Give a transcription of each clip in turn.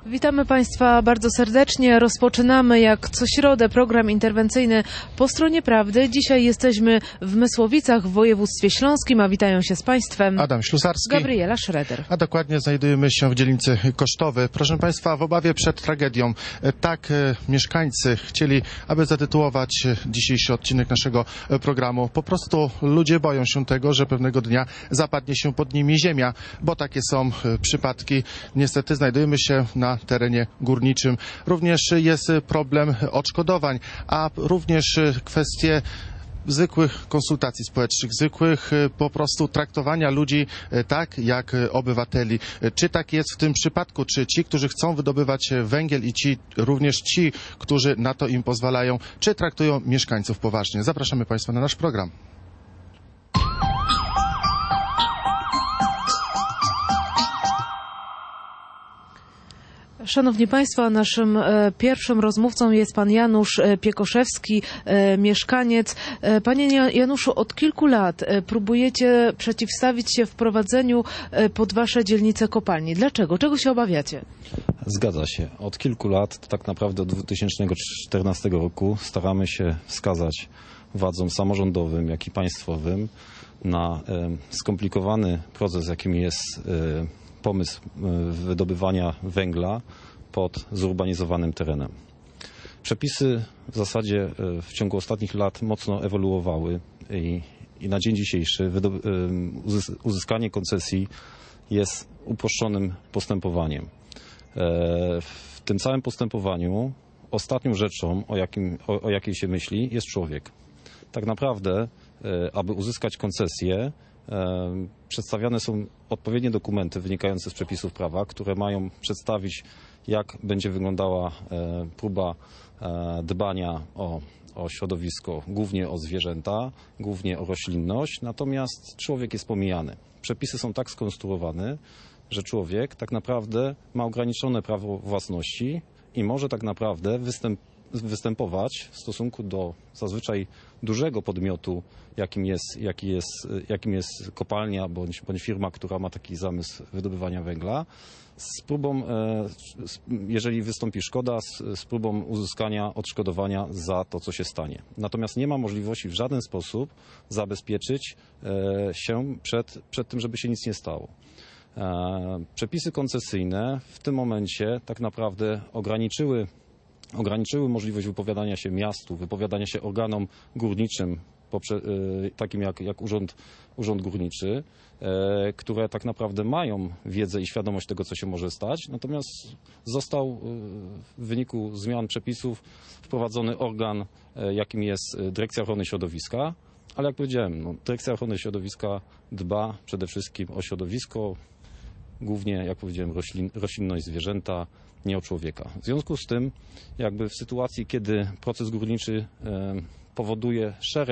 Witamy Państwa bardzo serdecznie. Rozpoczynamy jak co środę program interwencyjny Po stronie prawdy. Dzisiaj jesteśmy w Mysłowicach w województwie śląskim, a witają się z Państwem Adam Ślusarski, Gabriela Schroeder. A dokładnie znajdujemy się w dzielnicy Kosztowy. Proszę Państwa, w obawie przed tragedią, tak mieszkańcy chcieli, aby zatytułować dzisiejszy odcinek naszego programu. Po prostu ludzie boją się tego, że pewnego dnia zapadnie się pod nimi ziemia, bo takie są przypadki. Niestety znajdujemy się na terenie górniczym. Również jest problem odszkodowań, a również kwestie zwykłych konsultacji społecznych, zwykłych po prostu traktowania ludzi tak jak obywateli. Czy tak jest w tym przypadku? Czy ci, którzy chcą wydobywać węgiel i również ci, którzy na to im pozwalają, czy traktują mieszkańców poważnie? Zapraszamy Państwa na nasz program. Szanowni Państwo, naszym pierwszym rozmówcą jest pan Janusz Piekoszewski, mieszkaniec. Panie Januszu, od kilku lat próbujecie przeciwstawić się wprowadzeniu pod wasze dzielnice kopalni. Dlaczego? Czego się obawiacie? Zgadza się. Od kilku lat, tak naprawdę od 2014 roku, staramy się wskazać władzom samorządowym, jak i państwowym na skomplikowany proces, jakim jest pomysł wydobywania węgla pod zurbanizowanym terenem. Przepisy w zasadzie w ciągu ostatnich lat mocno ewoluowały i na dzień dzisiejszy uzyskanie koncesji jest uproszczonym postępowaniem. W tym całym postępowaniu ostatnią rzeczą, o jakiej się myśli, jest człowiek. Tak naprawdę, aby uzyskać koncesję, przedstawiane są odpowiednie dokumenty wynikające z przepisów prawa, które mają przedstawić, jak będzie wyglądała próba dbania o środowisko, głównie o zwierzęta, głównie o roślinność, natomiast człowiek jest pomijany. Przepisy są tak skonstruowane, że człowiek tak naprawdę ma ograniczone prawo własności i może tak naprawdę występować w stosunku do zazwyczaj dużego podmiotu, jakim jest kopalnia bądź firma, która ma taki zamysł wydobywania węgla, z próbą, jeżeli wystąpi szkoda, z próbą uzyskania odszkodowania za to, co się stanie. Natomiast nie ma możliwości w żaden sposób zabezpieczyć się przed tym, żeby się nic nie stało. Przepisy koncesyjne w tym momencie tak naprawdę ograniczyły możliwość wypowiadania się miastu, wypowiadania się organom górniczym, takim jak Urząd Górniczy, które tak naprawdę mają wiedzę i świadomość tego, co się może stać. Natomiast został w wyniku zmian przepisów wprowadzony organ, jakim jest Dyrekcja Ochrony Środowiska. Ale jak powiedziałem, Dyrekcja Ochrony Środowiska dba przede wszystkim o środowisko, głównie, jak powiedziałem, roślinność, zwierzęta, nie o człowieka. W związku z tym, jakby w sytuacji, kiedy proces górniczy powoduje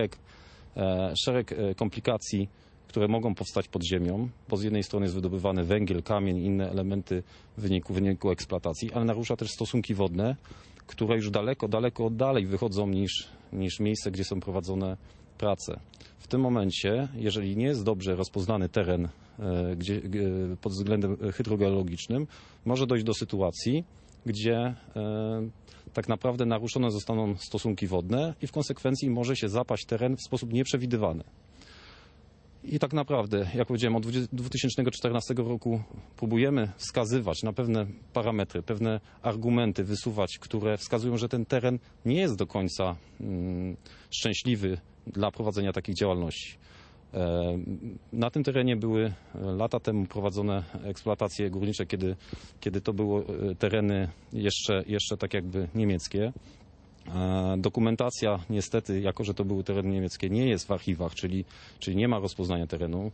szereg komplikacji, które mogą powstać pod ziemią, bo z jednej strony jest wydobywany węgiel, kamień i inne elementy w wyniku eksploatacji, ale narusza też stosunki wodne, które już daleko dalej wychodzą niż miejsce, gdzie są prowadzone prace. W tym momencie, jeżeli nie jest dobrze rozpoznany teren pod względem hydrogeologicznym, może dojść do sytuacji, gdzie tak naprawdę naruszone zostaną stosunki wodne i w konsekwencji może się zapaść teren w sposób nieprzewidywany. I tak naprawdę, jak powiedziałem, od 2014 roku próbujemy wskazywać na pewne parametry, pewne argumenty wysuwać, które wskazują, że ten teren nie jest do końca szczęśliwy dla prowadzenia takich działalności. Na tym terenie były lata temu prowadzone eksploatacje górnicze, kiedy to były tereny jeszcze tak jakby niemieckie. Dokumentacja niestety, jako że to były tereny niemieckie, nie jest w archiwach, czyli nie ma rozpoznania terenu.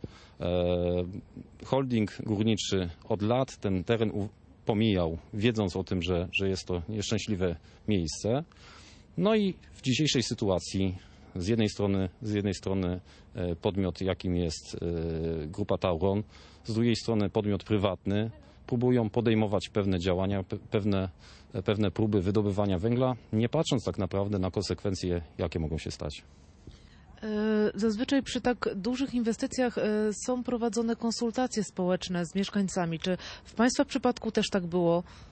Holding górniczy od lat ten teren pomijał, wiedząc o tym, że jest to nieszczęśliwe miejsce. No i w dzisiejszej sytuacji z jednej strony podmiot, jakim jest Grupa Tauron, z drugiej strony podmiot prywatny, próbują podejmować pewne działania, pewne próby wydobywania węgla, nie patrząc tak naprawdę na konsekwencje, jakie mogą się stać. Zazwyczaj przy tak dużych inwestycjach są prowadzone konsultacje społeczne z mieszkańcami. Czy w Państwa przypadku też tak było?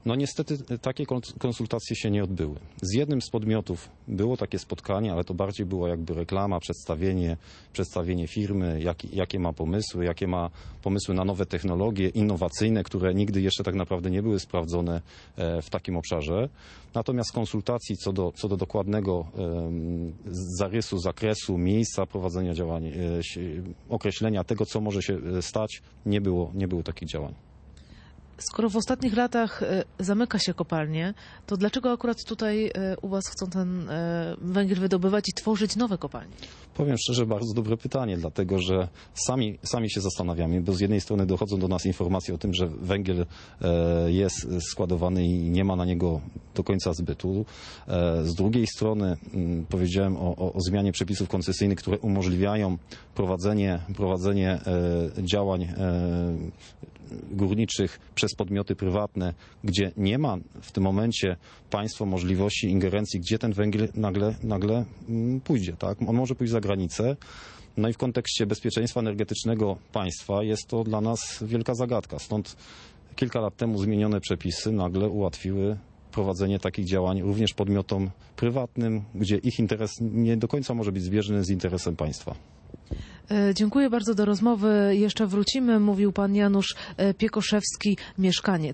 No niestety takie konsultacje się nie odbyły. Z jednym z podmiotów było takie spotkanie, ale to bardziej była jakby reklama, przedstawienie firmy, jakie ma pomysły na nowe technologie innowacyjne, które nigdy jeszcze tak naprawdę nie były sprawdzone w takim obszarze. Natomiast konsultacji co do dokładnego zarysu, zakresu, miejsca prowadzenia działań, określenia tego, co może się stać, nie było takich działań. Skoro w ostatnich latach zamyka się kopalnie, to dlaczego akurat tutaj u was chcą ten węgiel wydobywać i tworzyć nowe kopalnie? Powiem szczerze, bardzo dobre pytanie, dlatego że sami się zastanawiamy, bo z jednej strony dochodzą do nas informacje o tym, że węgiel jest składowany i nie ma na niego do końca zbytu. Z drugiej strony powiedziałem o zmianie przepisów koncesyjnych, które umożliwiają prowadzenie działań górniczych przez podmioty prywatne, gdzie nie ma w tym momencie państwo możliwości ingerencji, gdzie ten węgiel nagle pójdzie. Tak? On może pójść za granicę. No i w kontekście bezpieczeństwa energetycznego państwa jest to dla nas wielka zagadka. Stąd kilka lat temu zmienione przepisy nagle ułatwiły prowadzenie takich działań również podmiotom prywatnym, gdzie ich interes nie do końca może być zbieżny z interesem państwa. Dziękuję bardzo. Do rozmowy jeszcze wrócimy. Mówił pan Janusz Piekoszewski, mieszkaniec.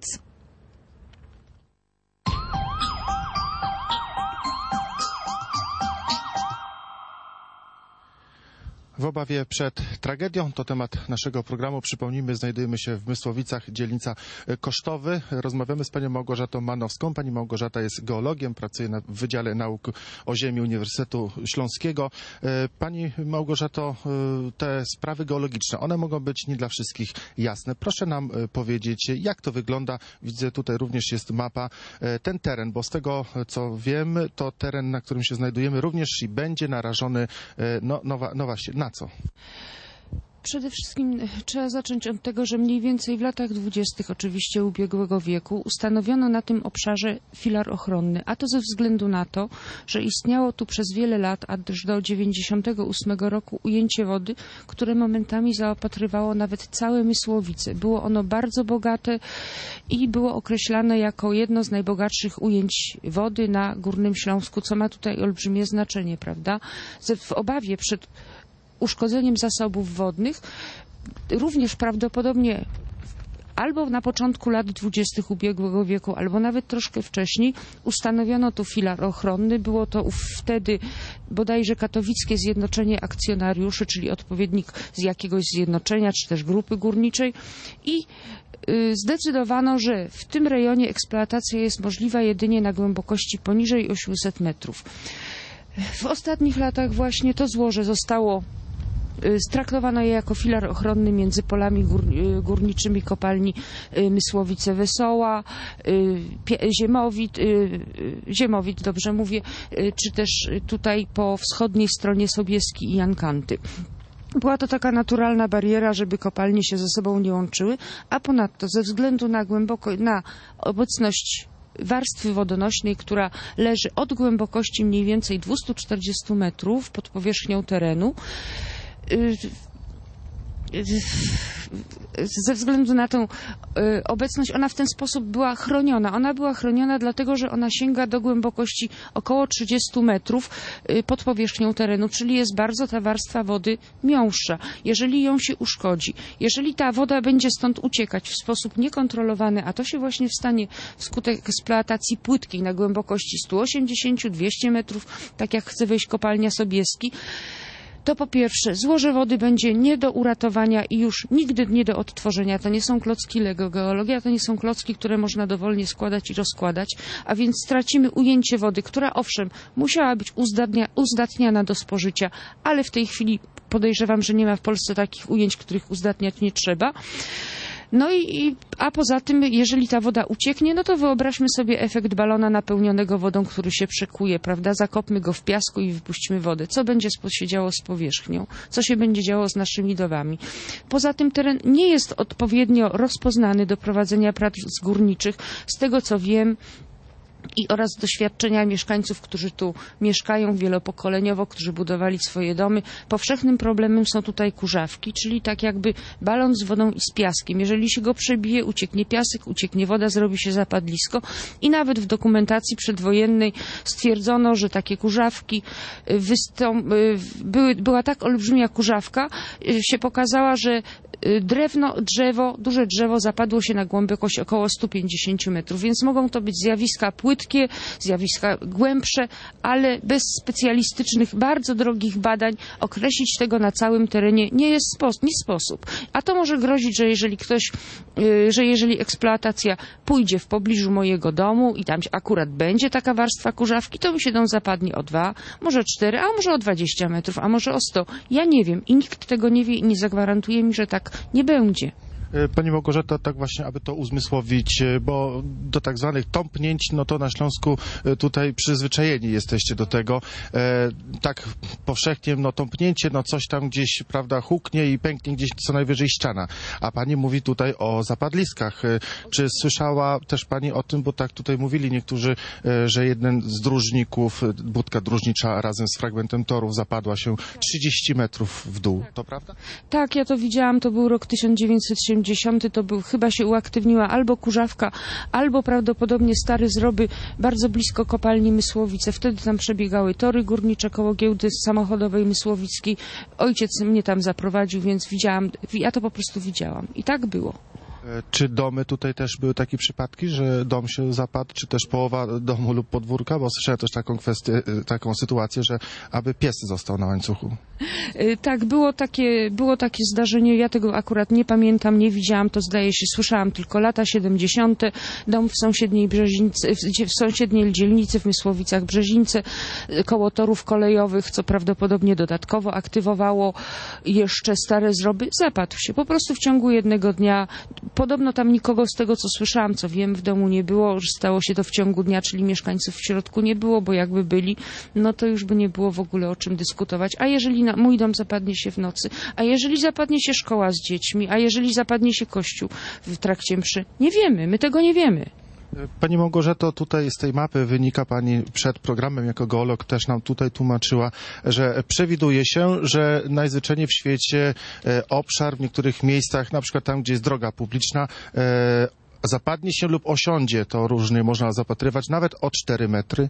W obawie przed tragedią, to temat naszego programu. Przypomnijmy, znajdujemy się w Mysłowicach, dzielnica Kosztowy. Rozmawiamy z panią Małgorzatą Manowską. Pani Małgorzata jest geologiem, pracuje w Wydziale Nauk o Ziemi Uniwersytetu Śląskiego. Pani Małgorzato, te sprawy geologiczne, one mogą być nie dla wszystkich jasne. Proszę nam powiedzieć, jak to wygląda. Widzę, tutaj również jest mapa. Ten teren, bo z tego, co wiem, to teren, na którym się znajdujemy, również i będzie narażony, no właśnie, na co? Przede wszystkim trzeba zacząć od tego, że mniej więcej w latach 20. oczywiście ubiegłego wieku ustanowiono na tym obszarze filar ochronny, a to ze względu na to, że istniało tu przez wiele lat, aż do 98 roku ujęcie wody, które momentami zaopatrywało nawet całe Mysłowice. Było ono bardzo bogate i było określane jako jedno z najbogatszych ujęć wody na Górnym Śląsku, co ma tutaj olbrzymie znaczenie, prawda? W obawie przed uszkodzeniem zasobów wodnych, również prawdopodobnie albo na początku lat 20. ubiegłego wieku, albo nawet troszkę wcześniej, ustanowiono tu filar ochronny. Było to wtedy bodajże Katowickie Zjednoczenie Akcjonariuszy, czyli odpowiednik z jakiegoś zjednoczenia, czy też grupy górniczej, i zdecydowano, że w tym rejonie eksploatacja jest możliwa jedynie na głębokości poniżej 800 metrów. W ostatnich latach właśnie to złoże zostało straktowano je jako filar ochronny między polami górniczymi kopalni Mysłowice-Wesoła, Ziemowit, dobrze mówię, czy też tutaj po wschodniej stronie Sobieski i Jankanty. Była to taka naturalna bariera, żeby kopalnie się ze sobą nie łączyły, a ponadto ze względu na obecność warstwy wodonośnej, która leży od głębokości mniej więcej 240 metrów pod powierzchnią terenu, ze względu na tę obecność ona w ten sposób była chroniona. Ona była chroniona dlatego, że ona sięga do głębokości około 30 metrów pod powierzchnią terenu, czyli jest bardzo ta warstwa wody miąższa. Jeżeli ją się uszkodzi, jeżeli ta woda będzie stąd uciekać w sposób niekontrolowany, a to się właśnie stanie wskutek eksploatacji płytkiej na głębokości 180-200 metrów, tak jak chce wejść kopalnia Sobieski, to po pierwsze złoże wody będzie nie do uratowania i już nigdy nie do odtworzenia. To nie są klocki Lego. Geologia to nie są klocki, które można dowolnie składać i rozkładać, a więc stracimy ujęcie wody, która owszem musiała być uzdatniana do spożycia, ale w tej chwili podejrzewam, że nie ma w Polsce takich ujęć, których uzdatniać nie trzeba. No a poza tym, jeżeli ta woda ucieknie, no to wyobraźmy sobie efekt balona napełnionego wodą, który się przekuje, prawda? Zakopmy go w piasku i wypuśćmy wodę. Co będzie się działo z powierzchnią? Co się będzie działo z naszymi dowami? Poza tym teren nie jest odpowiednio rozpoznany do prowadzenia prac górniczych. Z tego co wiem, oraz doświadczenia mieszkańców, którzy tu mieszkają wielopokoleniowo, którzy budowali swoje domy. Powszechnym problemem są tutaj kurzawki, czyli tak jakby balon z wodą i z piaskiem. Jeżeli się go przebije, ucieknie piasek, ucieknie woda, zrobi się zapadlisko i nawet w dokumentacji przedwojennej stwierdzono, że takie kurzawki była tak olbrzymia kurzawka, się pokazała, że duże drzewo zapadło się na głębokość około 150 metrów, więc mogą to być zjawiska płytkie, zjawiska głębsze, ale bez specjalistycznych, bardzo drogich badań określić tego na całym terenie nie sposób. A to może grozić, że jeżeli eksploatacja pójdzie w pobliżu mojego domu i tam akurat będzie taka warstwa kurzawki, to mi się dom zapadnie o 2, może 4, a może o 20 metrów, a może o 100. Ja nie wiem i nikt tego nie wie i nie zagwarantuje mi, że tak nie będzie. Pani Małgorzato, tak właśnie, aby to uzmysłowić, bo do tak zwanych tąpnięć, no to na Śląsku tutaj przyzwyczajeni jesteście do tego. Tak powszechnie, no tąpnięcie, no coś tam gdzieś, prawda, huknie i pęknie gdzieś co najwyżej ściana. A pani mówi tutaj o zapadliskach. Czy słyszała też pani o tym, bo tak tutaj mówili niektórzy, że jeden z dróżników, budka dróżnicza razem z fragmentem torów zapadła się 30 metrów w dół. To prawda? Tak, ja to widziałam, to był rok 1970, chyba się uaktywniła albo kurzawka, albo prawdopodobnie stare zroby bardzo blisko kopalni Mysłowice. Wtedy tam przebiegały tory górnicze koło giełdy samochodowej Mysłowickiej. Ojciec mnie tam zaprowadził, więc ja to po prostu widziałam. I tak było. Czy domy tutaj też były takie przypadki, że dom się zapadł, czy też połowa domu lub podwórka? Bo słyszałem też taką sytuację, że aby pies został na łańcuchu. Tak, było takie zdarzenie. Ja tego akurat nie pamiętam, nie widziałam, to zdaje się, słyszałam tylko lata 70. Dom w sąsiedniej dzielnicy w Mysłowicach Brzezińce, koło torów kolejowych, co prawdopodobnie dodatkowo aktywowało jeszcze stare zroby, zapadł się. Po prostu w ciągu jednego dnia. Podobno tam nikogo z tego, co słyszałam, co wiem, w domu nie było, że stało się to w ciągu dnia, czyli mieszkańców w środku nie było, bo jakby byli, no to już by nie było w ogóle o czym dyskutować. A jeżeli mój dom zapadnie się w nocy, a jeżeli zapadnie się szkoła z dziećmi, a jeżeli zapadnie się kościół w trakcie mszy? Nie wiemy, my tego nie wiemy. Pani Małgorzato, tutaj z tej mapy wynika, pani przed programem jako geolog też nam tutaj tłumaczyła, że przewiduje się, że najzwyczajniej w świecie obszar w niektórych miejscach, na przykład tam, gdzie jest droga publiczna, zapadnie się lub osiądzie, to różnie można zapatrywać, nawet o 4 metry?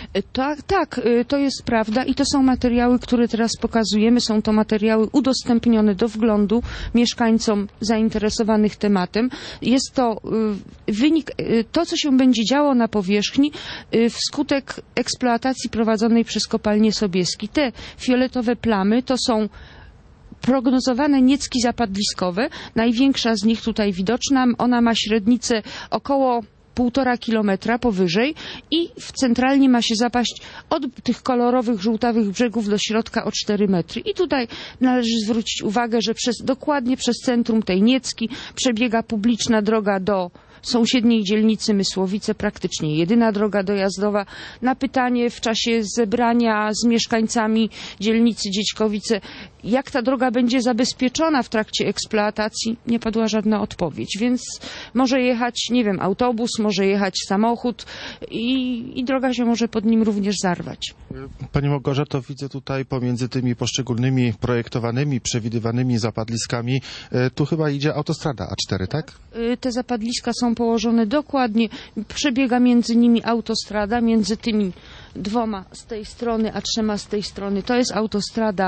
Tak, to jest prawda i to są materiały, które teraz pokazujemy. Są to materiały udostępnione do wglądu mieszkańcom zainteresowanych tematem. Jest to wynik, to co się będzie działo na powierzchni wskutek eksploatacji prowadzonej przez kopalnię Sobieski. Te fioletowe plamy to są prognozowane niecki zapadliskowe. Największa z nich tutaj widoczna. Ona ma średnicę około 1,5 kilometra powyżej i centralnie ma się zapaść od tych kolorowych, żółtawych brzegów do środka o 4 metry. I tutaj należy zwrócić uwagę, że dokładnie przez centrum tej Niecki przebiega publiczna droga do sąsiedniej dzielnicy Mysłowice, praktycznie jedyna droga dojazdowa. Na pytanie w czasie zebrania z mieszkańcami dzielnicy Dziećkowice, jak ta droga będzie zabezpieczona w trakcie eksploatacji, nie padła żadna odpowiedź. Więc może jechać, nie wiem, autobus, może jechać samochód i droga się może pod nim również zarwać. Pani Małgorzato, widzę tutaj pomiędzy tymi poszczególnymi projektowanymi, przewidywanymi zapadliskami, tu chyba idzie autostrada A4, tak? Te zapadliska są położone dokładnie, przebiega między nimi autostrada, między tymi 2 z tej strony, a 3 z tej strony. To jest autostrada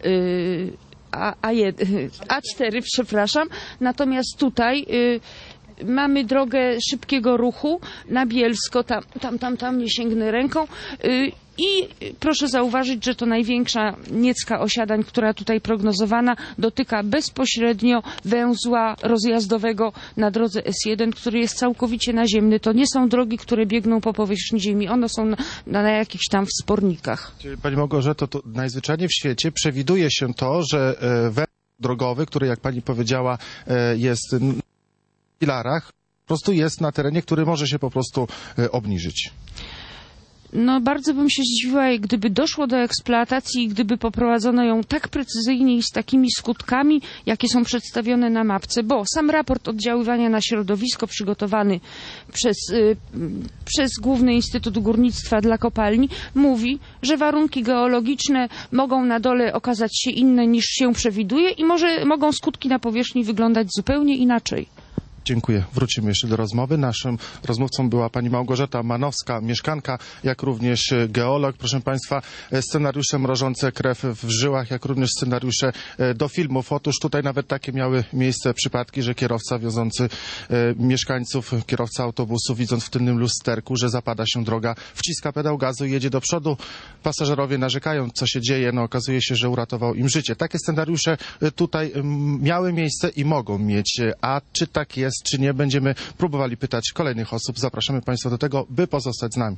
A4, przepraszam. Natomiast tutaj mamy drogę szybkiego ruchu na Bielsko, tam nie sięgnę ręką. I proszę zauważyć, że to największa niecka osiadań, która tutaj prognozowana, dotyka bezpośrednio węzła rozjazdowego na drodze S1, który jest całkowicie naziemny. To nie są drogi, które biegną po powierzchni ziemi, one są na jakichś tam wspornikach. Czyli pani Małgorzato, to najzwyczajniej w świecie przewiduje się to, że węzeł drogowy, który, jak pani powiedziała, jest w filarach, po prostu jest na terenie, który może się po prostu obniżyć. No bardzo bym się zdziwiła, gdyby doszło do eksploatacji i gdyby poprowadzono ją tak precyzyjnie i z takimi skutkami, jakie są przedstawione na mapce, bo sam raport oddziaływania na środowisko przygotowany przez Główny Instytut Górnictwa dla kopalni mówi, że warunki geologiczne mogą na dole okazać się inne niż się przewiduje i mogą skutki na powierzchni wyglądać zupełnie inaczej. Dziękuję. Wrócimy jeszcze do rozmowy. Naszym rozmówcą była pani Małgorzata Manowska, mieszkanka, jak również geolog. Proszę państwa, scenariusze mrożące krew w żyłach, jak również scenariusze do filmów. Otóż tutaj nawet takie miały miejsce przypadki, że kierowca wiozący mieszkańców, kierowca autobusu, widząc w tylnym lusterku, że zapada się droga, wciska pedał gazu i jedzie do przodu. Pasażerowie narzekają, co się dzieje. No, okazuje się, że uratował im życie. Takie scenariusze tutaj miały miejsce i mogą mieć. A czy tak jest, czy nie, będziemy próbowali pytać kolejnych osób. Zapraszamy państwa do tego, by pozostać z nami.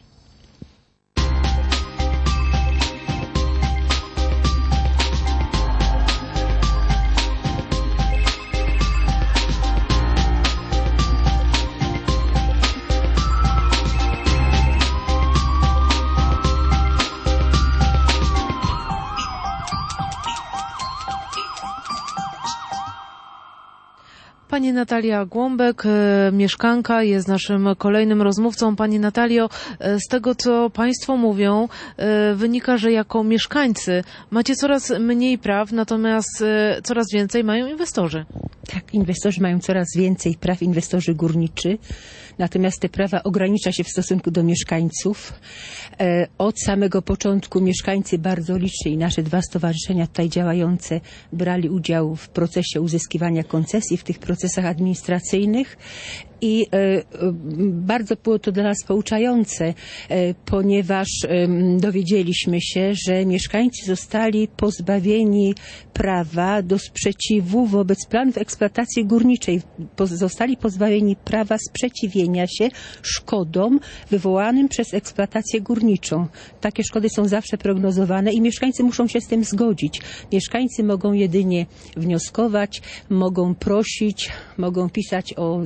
Pani Natalia Głąbek, mieszkanka, jest naszym kolejnym rozmówcą. Pani Natalio, z tego, co państwo mówią, wynika, że jako mieszkańcy macie coraz mniej praw, natomiast coraz więcej mają inwestorzy. Tak, inwestorzy mają coraz więcej praw, inwestorzy górniczy, natomiast te prawa ogranicza się w stosunku do mieszkańców. Od samego początku mieszkańcy bardzo liczni i nasze dwa stowarzyszenia tutaj działające brali udział w procesie uzyskiwania koncesji, w tych procesach administracyjnych. I bardzo było to dla nas pouczające, ponieważ dowiedzieliśmy się, że mieszkańcy zostali pozbawieni prawa do sprzeciwu wobec planów eksploatacji górniczej. Zostali pozbawieni prawa sprzeciwienia się szkodom wywołanym przez eksploatację górniczą. Takie szkody są zawsze prognozowane i mieszkańcy muszą się z tym zgodzić. Mieszkańcy mogą jedynie wnioskować, mogą prosić, mogą pisać o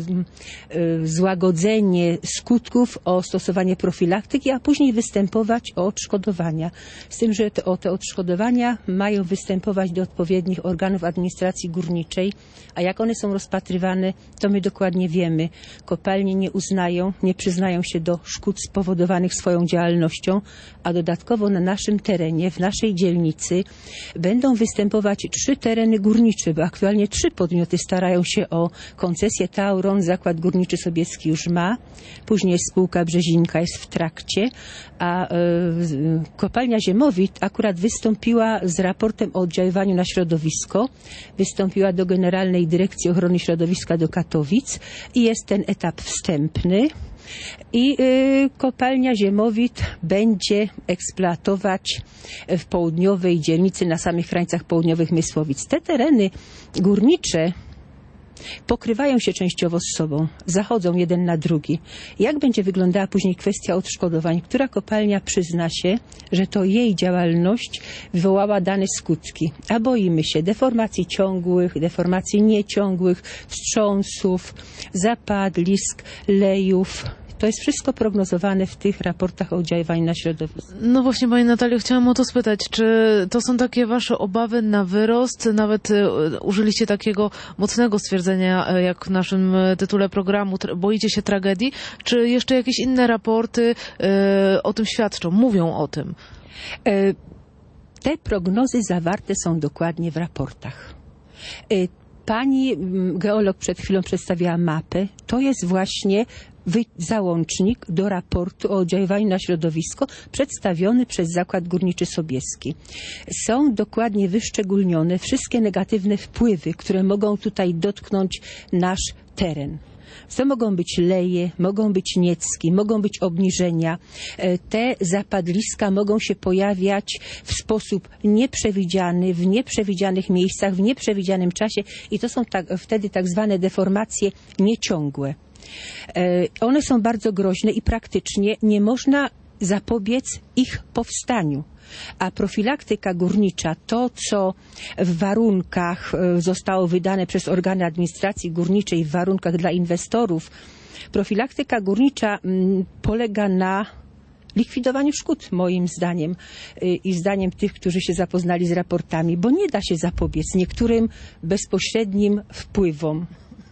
złagodzenie skutków, o stosowanie profilaktyki, a później występować o odszkodowania. Z tym, że te odszkodowania mają występować do odpowiednich organów administracji górniczej, a jak one są rozpatrywane, to my dokładnie wiemy. Kopalnie nie uznają, nie przyznają się do szkód spowodowanych swoją działalnością, a dodatkowo na naszym terenie, w naszej dzielnicy będą występować 3 tereny górnicze, bo aktualnie 3 podmioty starają się o koncesję. Tauron, Zakład Górniczy Sobieski już ma, później spółka Brzezinka jest w trakcie, a kopalnia Ziemowit akurat wystąpiła z raportem o oddziaływaniu na środowisko, wystąpiła do Generalnej Dyrekcji Ochrony Środowiska do Katowic i jest ten etap wstępny. I kopalnia Ziemowit będzie eksploatować w południowej dzielnicy, na samych krańcach południowych Mysłowic. Te tereny górnicze pokrywają się częściowo z sobą, zachodzą jeden na drugi. Jak będzie wyglądała później kwestia odszkodowań? Która kopalnia przyzna się, że to jej działalność wywołała dane skutki? A boimy się deformacji ciągłych, deformacji nieciągłych, wstrząsów, zapadlisk, lejów. To jest wszystko prognozowane w tych raportach o oddziaływaniu na środowisko. No właśnie, Pani Natalio, chciałam o to spytać, czy to są takie Wasze obawy na wyrost? Nawet użyliście takiego mocnego stwierdzenia, jak w naszym tytule programu, boicie się tragedii? Czy jeszcze jakieś inne raporty o tym świadczą, mówią o tym? Te prognozy zawarte są dokładnie w raportach. Pani geolog przed chwilą przedstawiała mapę. To jest właśnie załącznik do raportu o oddziaływaniu na środowisko przedstawiony przez Zakład Górniczy Sobieski. Są dokładnie wyszczególnione wszystkie negatywne wpływy, które mogą tutaj dotknąć nasz teren. To mogą być leje, mogą być niecki, mogą być obniżenia. Te zapadliska mogą się pojawiać w sposób nieprzewidziany, w nieprzewidzianych miejscach, w nieprzewidzianym czasie i to są wtedy tak zwane deformacje nieciągłe. One są bardzo groźne i praktycznie nie można zapobiec ich powstaniu. A profilaktyka górnicza, to co w warunkach zostało wydane przez organy administracji górniczej, w warunkach dla inwestorów, profilaktyka górnicza polega na likwidowaniu szkód, moim zdaniem i zdaniem tych, którzy się zapoznali z raportami, bo nie da się zapobiec niektórym bezpośrednim wpływom,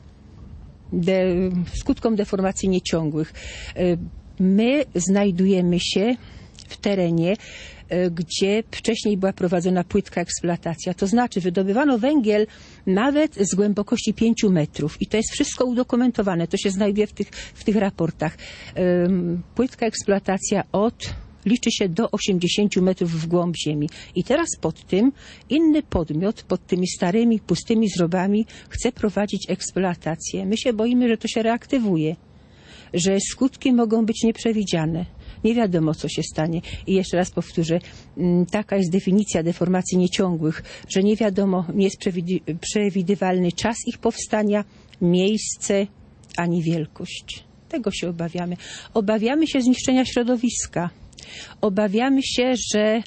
skutkom deformacji nieciągłych. My znajdujemy się w terenie, gdzie wcześniej była prowadzona płytka eksploatacja. To znaczy wydobywano węgiel nawet z głębokości 5 metrów. I to jest wszystko udokumentowane. To się znajduje w tych raportach. Płytka eksploatacja liczy się do 80 metrów w głąb ziemi. I teraz pod tym inny podmiot, pod tymi starymi, pustymi zrobami chce prowadzić eksploatację. My się boimy, że to się reaktywuje, że skutki mogą być nieprzewidziane. Nie wiadomo, co się stanie. I jeszcze raz powtórzę, taka jest definicja deformacji nieciągłych, że nie wiadomo, nie jest przewidywalny czas ich powstania, miejsce, ani wielkość. Tego się obawiamy. Obawiamy się zniszczenia środowiska. Obawiamy się, że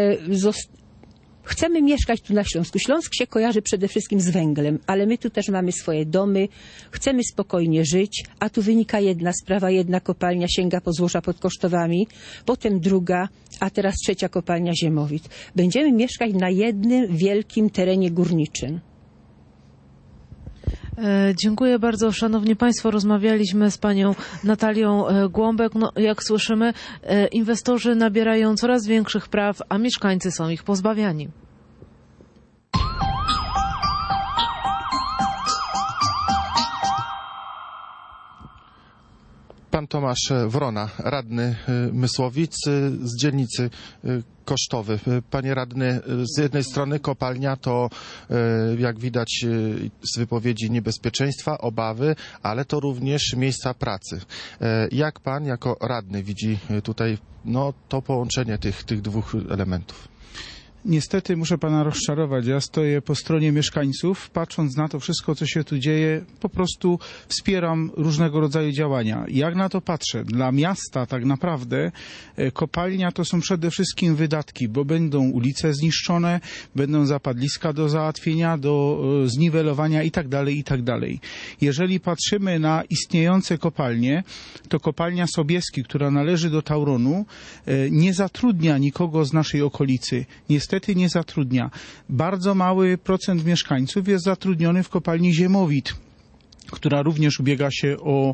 chcemy mieszkać tu na Śląsku. Śląsk się kojarzy przede wszystkim z węglem, ale my tu też mamy swoje domy, chcemy spokojnie żyć, a tu wynika jedna sprawa, jedna kopalnia sięga po złoża pod Kosztowami, potem druga, a teraz trzecia kopalnia Ziemowit. Będziemy mieszkać na jednym wielkim terenie górniczym. Dziękuję bardzo. Szanowni Państwo, rozmawialiśmy z panią Natalią Głąbek. No, jak słyszymy, inwestorzy nabierają coraz większych praw, a mieszkańcy są ich pozbawiani. Pan Tomasz Wrona, radny Mysłowic z dzielnicy Kosztowy. Panie radny, z jednej strony kopalnia to, jak widać z wypowiedzi, niebezpieczeństwa, obawy, ale to również miejsca pracy. Jak pan jako radny widzi tutaj to połączenie tych dwóch elementów? Niestety muszę pana rozczarować. Ja stoję po stronie mieszkańców. Patrząc na to wszystko, co się tu dzieje, po prostu wspieram różnego rodzaju działania. Jak na to patrzę? Dla miasta tak naprawdę kopalnia to są przede wszystkim wydatki, bo będą ulice zniszczone, będą zapadliska do załatwienia, do zniwelowania itd., itd. Jeżeli patrzymy na istniejące kopalnie, to kopalnia Sobieski, która należy do Tauronu, nie zatrudnia nikogo z naszej okolicy. Niestety nie zatrudnia. Bardzo mały procent mieszkańców jest zatrudniony w kopalni Ziemowit, która również ubiega się o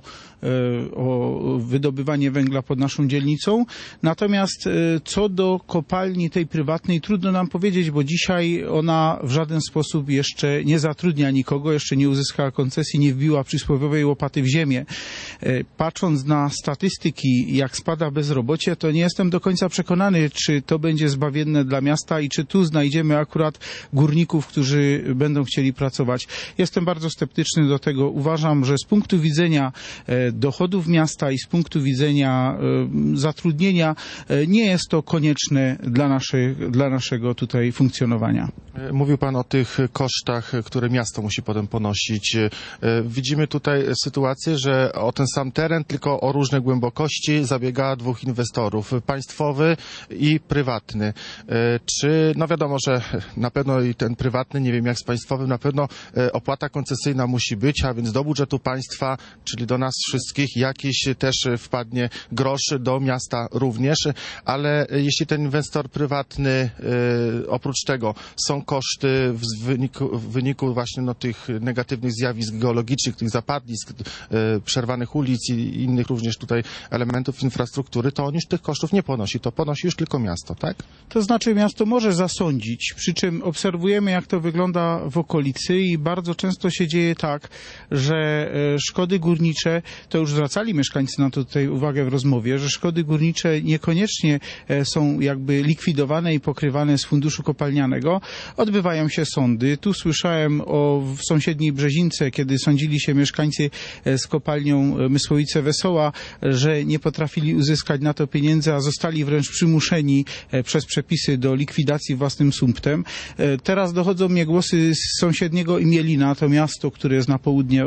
wydobywanie węgla pod naszą dzielnicą. Natomiast co do kopalni tej prywatnej, trudno nam powiedzieć, bo dzisiaj ona w żaden sposób jeszcze nie zatrudnia nikogo, jeszcze nie uzyskała koncesji, nie wbiła przysłowiowej łopaty w ziemię. Patrząc na statystyki, jak spada bezrobocie, to nie jestem do końca przekonany, czy to będzie zbawienne dla miasta i czy tu znajdziemy akurat górników, którzy będą chcieli pracować. Jestem bardzo sceptyczny do tego. Uważam, że z punktu widzenia dochodów miasta i z punktu widzenia zatrudnienia nie jest to konieczne dla naszego tutaj funkcjonowania. Mówił pan o tych kosztach, które miasto musi potem ponosić. Widzimy tutaj sytuację, że o ten sam teren, tylko o różne głębokości zabiega dwóch inwestorów, państwowy i prywatny. Czy, wiadomo, że na pewno i ten prywatny, nie wiem jak z państwowym, na pewno opłata koncesyjna musi być, a więc do budżetu państwa, czyli do nas wszystkich, jakiś też wpadnie grosz, do miasta również, ale jeśli ten inwestor prywatny, oprócz tego są koszty w wyniku właśnie tych negatywnych zjawisk geologicznych, tych zapadlisk, przerwanych ulic i innych również tutaj elementów infrastruktury, to on już tych kosztów nie ponosi, to ponosi już tylko miasto, tak? To znaczy miasto może zasądzić, przy czym obserwujemy, jak to wygląda w okolicy i bardzo często się dzieje tak, że szkody górnicze, to już zwracali mieszkańcy na to tutaj uwagę w rozmowie, że szkody górnicze niekoniecznie są jakby likwidowane i pokrywane z funduszu kopalnianego. Odbywają się sądy. Tu słyszałem w sąsiedniej Brzezince, kiedy sądzili się mieszkańcy z kopalnią Mysłowice-Wesoła, że nie potrafili uzyskać na to pieniędzy, a zostali wręcz przymuszeni przez przepisy do likwidacji własnym sumptem. Teraz dochodzą mnie głosy z sąsiedniego Imielina, to miasto, które jest na południe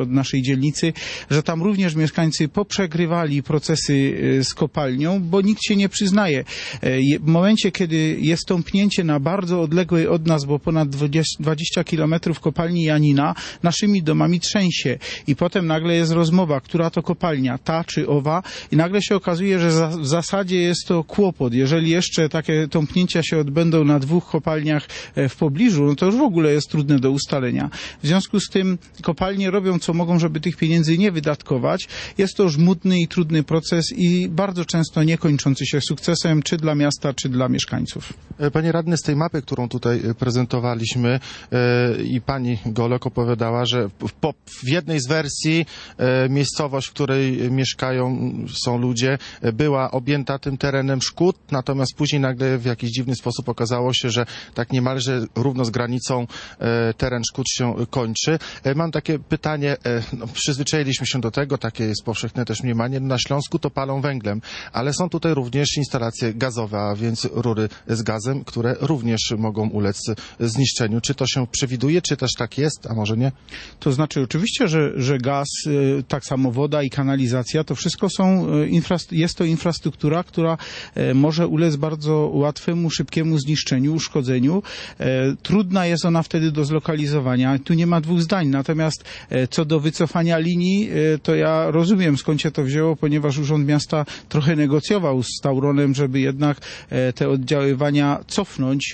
od naszej dzielnicy, że tam również mieszkańcy poprzegrywali procesy z kopalnią, bo nikt się nie przyznaje. W momencie, kiedy jest tąpnięcie na bardzo odległej od nas, bo ponad 20 kilometrów kopalni Janina, naszymi domami trzęsie i potem nagle jest rozmowa, która to kopalnia, ta czy owa, i nagle się okazuje, że w zasadzie jest to kłopot. Jeżeli jeszcze takie tąpnięcia się odbędą na 2 kopalniach w pobliżu, no to już w ogóle jest trudne do ustalenia. W związku z tym kopalnie robią co mogą, żeby tych pieniędzy nie wydatkować. Jest to żmudny i trudny proces i bardzo często nie kończący się sukcesem, czy dla miasta, czy dla mieszkańców. Panie radny, z tej mapy, którą tutaj prezentowaliśmy i pani Golek opowiadała, że w jednej z wersji miejscowość, w której są ludzie, była objęta tym terenem szkód, natomiast później nagle w jakiś dziwny sposób okazało się, że tak niemalże równo z granicą teren szkód się kończy. Mam takie pytanie, przyzwyczailiśmy się do tego, takie jest powszechne też mniemanie, na Śląsku to palą węglem, ale są tutaj również instalacje gazowe, a więc rury z gazem, które również mogą ulec zniszczeniu. Czy to się przewiduje, czy też tak jest, a może nie? To znaczy oczywiście, że gaz, tak samo woda i kanalizacja, to wszystko jest to infrastruktura, która może ulec bardzo łatwemu, szybkiemu zniszczeniu, uszkodzeniu. Trudna jest ona wtedy do zlokalizowania. Tu nie ma 2 zdań. Natomiast co do wycofania linii, to ja rozumiem, skąd się to wzięło, ponieważ Urząd Miasta trochę negocjował z Tauronem, żeby jednak te oddziaływania cofnąć,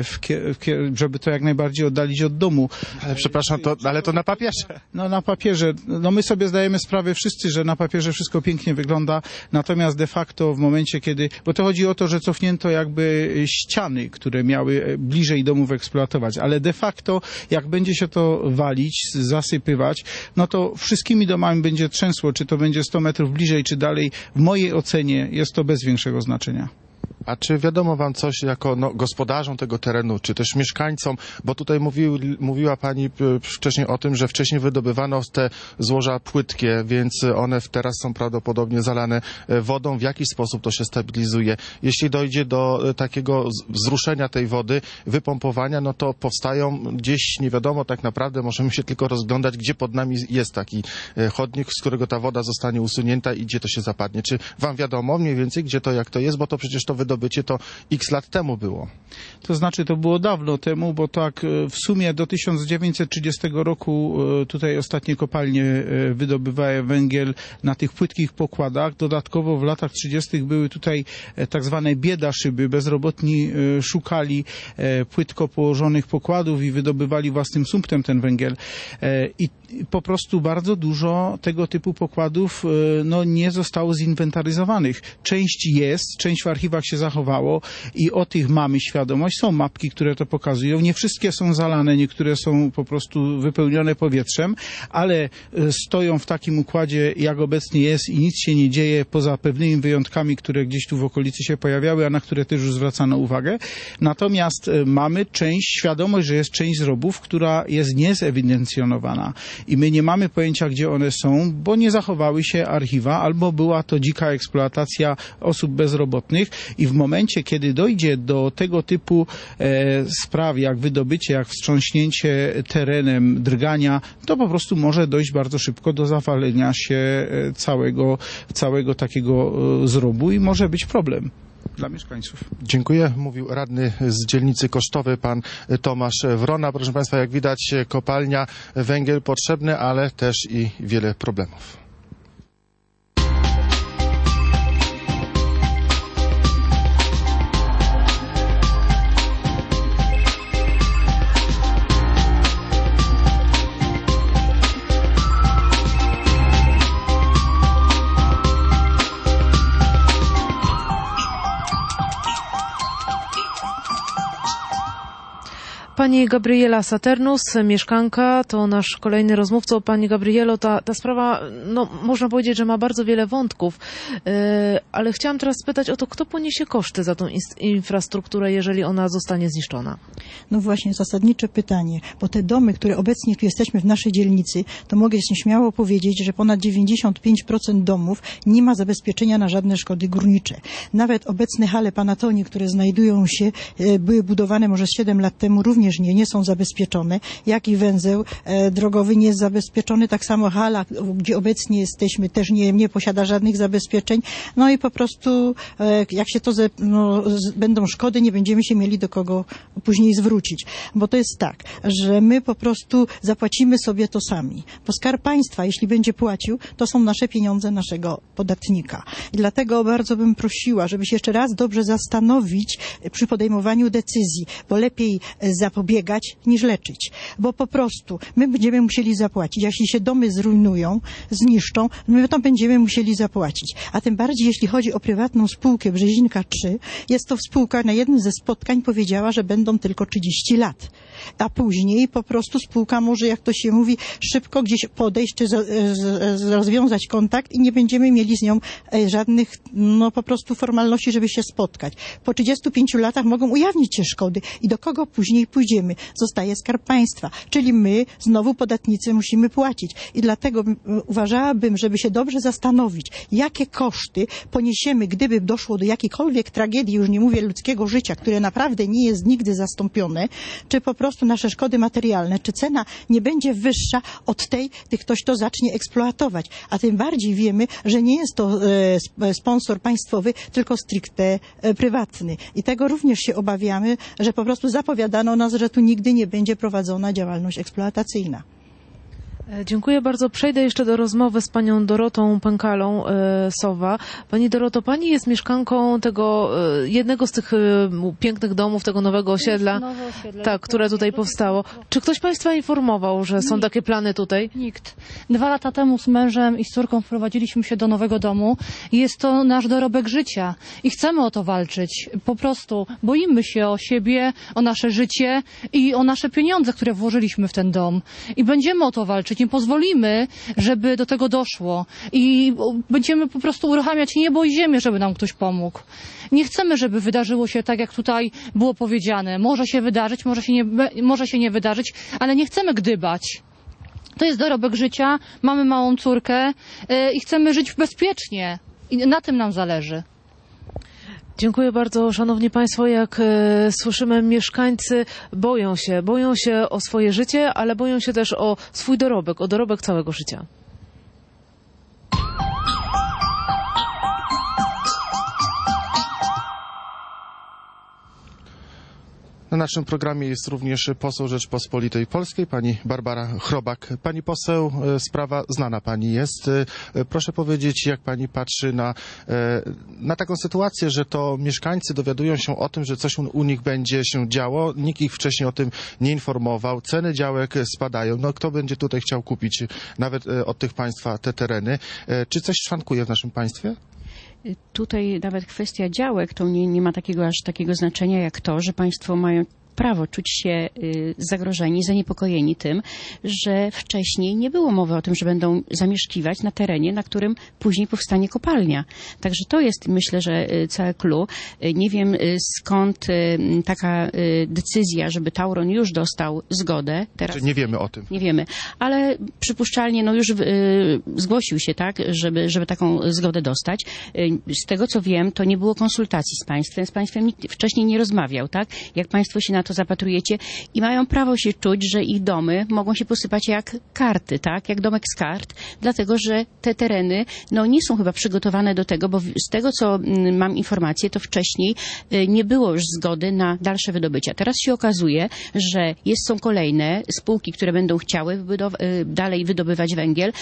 żeby to jak najbardziej oddalić od domu. Ale przepraszam, ale to na papierze. No na papierze. No my sobie zdajemy sprawę wszyscy, że na papierze wszystko pięknie wygląda, natomiast de facto w momencie, kiedy... Bo to chodzi o to, że cofnięto jakby ściany, które miały bliżej domów eksploatować, ale de facto jak będzie się to walić, zasypywać, no to wszystkimi domami będzie trzęsło, czy to będzie 100 metrów bliżej, czy dalej. W mojej ocenie jest to bez większego znaczenia. A czy wiadomo wam coś jako gospodarzom tego terenu, czy też mieszkańcom, bo tutaj mówiła pani wcześniej o tym, że wcześniej wydobywano te złoża płytkie, więc one teraz są prawdopodobnie zalane wodą. W jaki sposób to się stabilizuje? Jeśli dojdzie do takiego wzruszenia tej wody, wypompowania, no to powstają gdzieś, nie wiadomo tak naprawdę, możemy się tylko rozglądać, gdzie pod nami jest taki chodnik, z którego ta woda zostanie usunięta i gdzie to się zapadnie. Czy wam wiadomo mniej więcej, gdzie to, jak to jest, bo to przecież to wydobycie to x lat temu było. To znaczy to było dawno temu, bo tak w sumie do 1930 roku tutaj ostatnie kopalnie wydobywały węgiel na tych płytkich pokładach. Dodatkowo w latach 30. były tutaj tak zwane biedaszyby. Bezrobotni szukali płytko położonych pokładów i wydobywali własnym sumptem ten węgiel. I po prostu bardzo dużo tego typu pokładów nie zostało zinwentaryzowanych. Część jest, część w archiwach się zachowało i o tych mamy świadomość. Są mapki, które to pokazują. Nie wszystkie są zalane, niektóre są po prostu wypełnione powietrzem, ale stoją w takim układzie, jak obecnie jest i nic się nie dzieje, poza pewnymi wyjątkami, które gdzieś tu w okolicy się pojawiały, a na które też już zwracano uwagę. Natomiast mamy świadomość, że jest część zrobów, która jest niezewidencjonowana i my nie mamy pojęcia, gdzie one są, bo nie zachowały się archiwa, albo była to dzika eksploatacja osób bezrobotnych i w momencie, kiedy dojdzie do tego typu spraw, jak wydobycie, jak wstrząśnięcie terenem, drgania, to po prostu może dojść bardzo szybko do zawalenia się całego takiego zrobu i może być problem dla mieszkańców. Dziękuję. Mówił radny z dzielnicy Kosztowy, pan Tomasz Wrona. Proszę państwa, jak widać, kopalnia, węgiel potrzebny, ale też i wiele problemów. Pani Gabriela Saturnus, mieszkanka, to nasz kolejny rozmówca. Pani Gabrielo, ta sprawa, można powiedzieć, że ma bardzo wiele wątków, ale chciałam teraz spytać o to, kto poniesie koszty za tą infrastrukturę, jeżeli ona zostanie zniszczona? No właśnie, zasadnicze pytanie, bo te domy, które obecnie tu jesteśmy w naszej dzielnicy, to mogę śmiało powiedzieć, że ponad 95% domów nie ma zabezpieczenia na żadne szkody górnicze. Nawet obecne hale Panatoni, które znajdują się, były budowane może 7 lat temu, również również nie są zabezpieczone, jak i węzeł drogowy nie jest zabezpieczony, tak samo hala, gdzie obecnie jesteśmy, też nie posiada żadnych zabezpieczeń. No i po prostu jak się to będą szkody, nie będziemy się mieli do kogo później zwrócić. Bo to jest tak, że my po prostu zapłacimy sobie to sami. Bo Skarb Państwa, jeśli będzie płacił, to są nasze pieniądze naszego podatnika. I dlatego bardzo bym prosiła, żeby się jeszcze raz dobrze zastanowić przy podejmowaniu decyzji, bo lepiej zapobiegać niż leczyć. Bo po prostu my będziemy musieli zapłacić. Jeśli się domy zrujnują, zniszczą, my to będziemy musieli zapłacić. A tym bardziej, jeśli chodzi o prywatną spółkę Brzezinka 3, jest to spółka, na jednym ze spotkań powiedziała, że będą tylko 30 lat. A później po prostu spółka może, jak to się mówi, szybko gdzieś podejść czy rozwiązać kontakt i nie będziemy mieli z nią żadnych, po prostu formalności, żeby się spotkać. Po 35 latach mogą ujawnić się szkody i do kogo później pójdziemy? Zostaje Skarb Państwa, czyli my, znowu podatnicy, musimy płacić. I dlatego uważałabym, żeby się dobrze zastanowić, jakie koszty poniesiemy, gdyby doszło do jakiejkolwiek tragedii, już nie mówię ludzkiego życia, które naprawdę nie jest nigdy zastąpione, czy po prostu nasze szkody materialne, czy cena nie będzie wyższa od tej, gdy ktoś to zacznie eksploatować. A tym bardziej wiemy, że nie jest to sponsor państwowy, tylko stricte prywatny. I tego również się obawiamy, że po prostu zapowiadano nas, że tu nigdy nie będzie prowadzona działalność eksploatacyjna. Dziękuję bardzo. Przejdę jeszcze do rozmowy z panią Dorotą Pękalą, Sowa. Pani Doroto, pani jest mieszkanką tego jednego z tych pięknych domów, tego nowego osiedla, tak, które tutaj powstało. Czy ktoś państwa informował, że są takie plany tutaj? Nikt. 2 lata temu z mężem i z córką wprowadziliśmy się do nowego domu. Jest to nasz dorobek życia i chcemy o to walczyć. Po prostu boimy się o siebie, o nasze życie i o nasze pieniądze, które włożyliśmy w ten dom. I będziemy o to walczyć. Nie pozwolimy, żeby do tego doszło. I będziemy po prostu uruchamiać niebo i ziemię, żeby nam ktoś pomógł. Nie chcemy, żeby wydarzyło się tak, jak tutaj było powiedziane. Może się wydarzyć, może się nie wydarzyć, ale nie chcemy gdybać. To jest dorobek życia, mamy małą córkę i chcemy żyć bezpiecznie. I na tym nam zależy. Dziękuję bardzo. Szanowni Państwo, jak słyszymy, mieszkańcy boją się o swoje życie, ale boją się też o swój dorobek, o dorobek całego życia. Na naszym programie jest również poseł Rzeczpospolitej Polskiej, pani Barbara Chrobak. Pani poseł, sprawa znana pani jest. Proszę powiedzieć, jak pani patrzy na taką sytuację, że to mieszkańcy dowiadują się o tym, że coś u nich będzie się działo. Nikt ich wcześniej o tym nie informował. Ceny działek spadają. No kto będzie tutaj chciał kupić nawet od tych państwa te tereny? Czy coś szwankuje w naszym państwie? Tutaj nawet kwestia działek to nie ma aż takiego znaczenia jak to, że państwo mają prawo czuć się zagrożeni, zaniepokojeni tym, że wcześniej nie było mowy o tym, że będą zamieszkiwać na terenie, na którym później powstanie kopalnia. Także to jest, myślę, że całe clue. Nie wiem skąd taka decyzja, żeby Tauron już dostał zgodę. Teraz Czy nie wiemy o tym? Nie wiemy, ale przypuszczalnie już zgłosił się, tak, żeby taką zgodę dostać. Z tego co wiem, to nie było konsultacji z państwem. Z państwem nikt wcześniej nie rozmawiał, tak? Jak państwo się na to zapatrujecie i mają prawo się czuć, że ich domy mogą się posypać jak karty, tak? Jak domek z kart, dlatego że te tereny nie są chyba przygotowane do tego, bo z tego co mam informację, to wcześniej nie było już zgody na dalsze wydobycia. Teraz się okazuje, że są kolejne spółki, które będą chciały dalej wydobywać węgiel,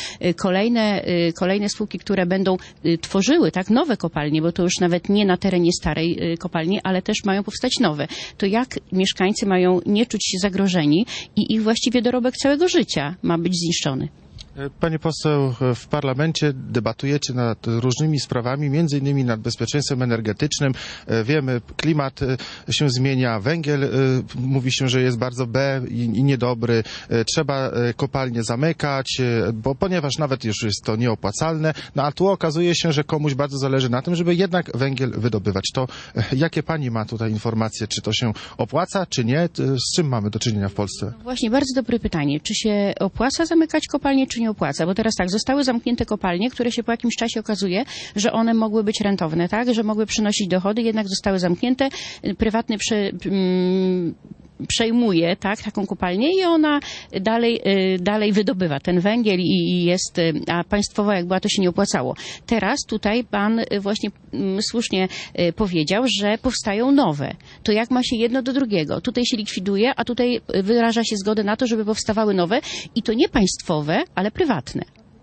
kolejne spółki, które będą tworzyły tak nowe kopalnie, bo to już nawet nie na terenie starej kopalni, ale też mają powstać nowe. To jak mieszkańcy mają nie czuć się zagrożeni i ich właściwie dorobek całego życia ma być zniszczony? Pani poseł, w parlamencie debatujecie nad różnymi sprawami, między innymi nad bezpieczeństwem energetycznym. Wiemy, klimat się zmienia, węgiel mówi się, że jest bardzo i niedobry. Trzeba kopalnie zamykać, ponieważ nawet już jest to nieopłacalne. A tu okazuje się, że komuś bardzo zależy na tym, żeby jednak węgiel wydobywać. To jakie pani ma tutaj informacje? Czy to się opłaca, czy nie? Z czym mamy do czynienia w Polsce? Właśnie, bardzo dobre pytanie. Czy się opłaca zamykać kopalnie, czy nie opłaca? Bo teraz tak, zostały zamknięte kopalnie, które się po jakimś czasie okazuje, że one mogły być rentowne, tak? Że mogły przynosić dochody, jednak zostały zamknięte. przejmuje, tak, taką kopalnię i ona dalej wydobywa ten węgiel i jest, a państwowo jak była, to się nie opłacało. Teraz tutaj pan właśnie słusznie powiedział, że powstają nowe. To jak ma się jedno do drugiego? Tutaj się likwiduje, a tutaj wyraża się zgodę na to, żeby powstawały nowe i to nie państwowe, ale prywatne.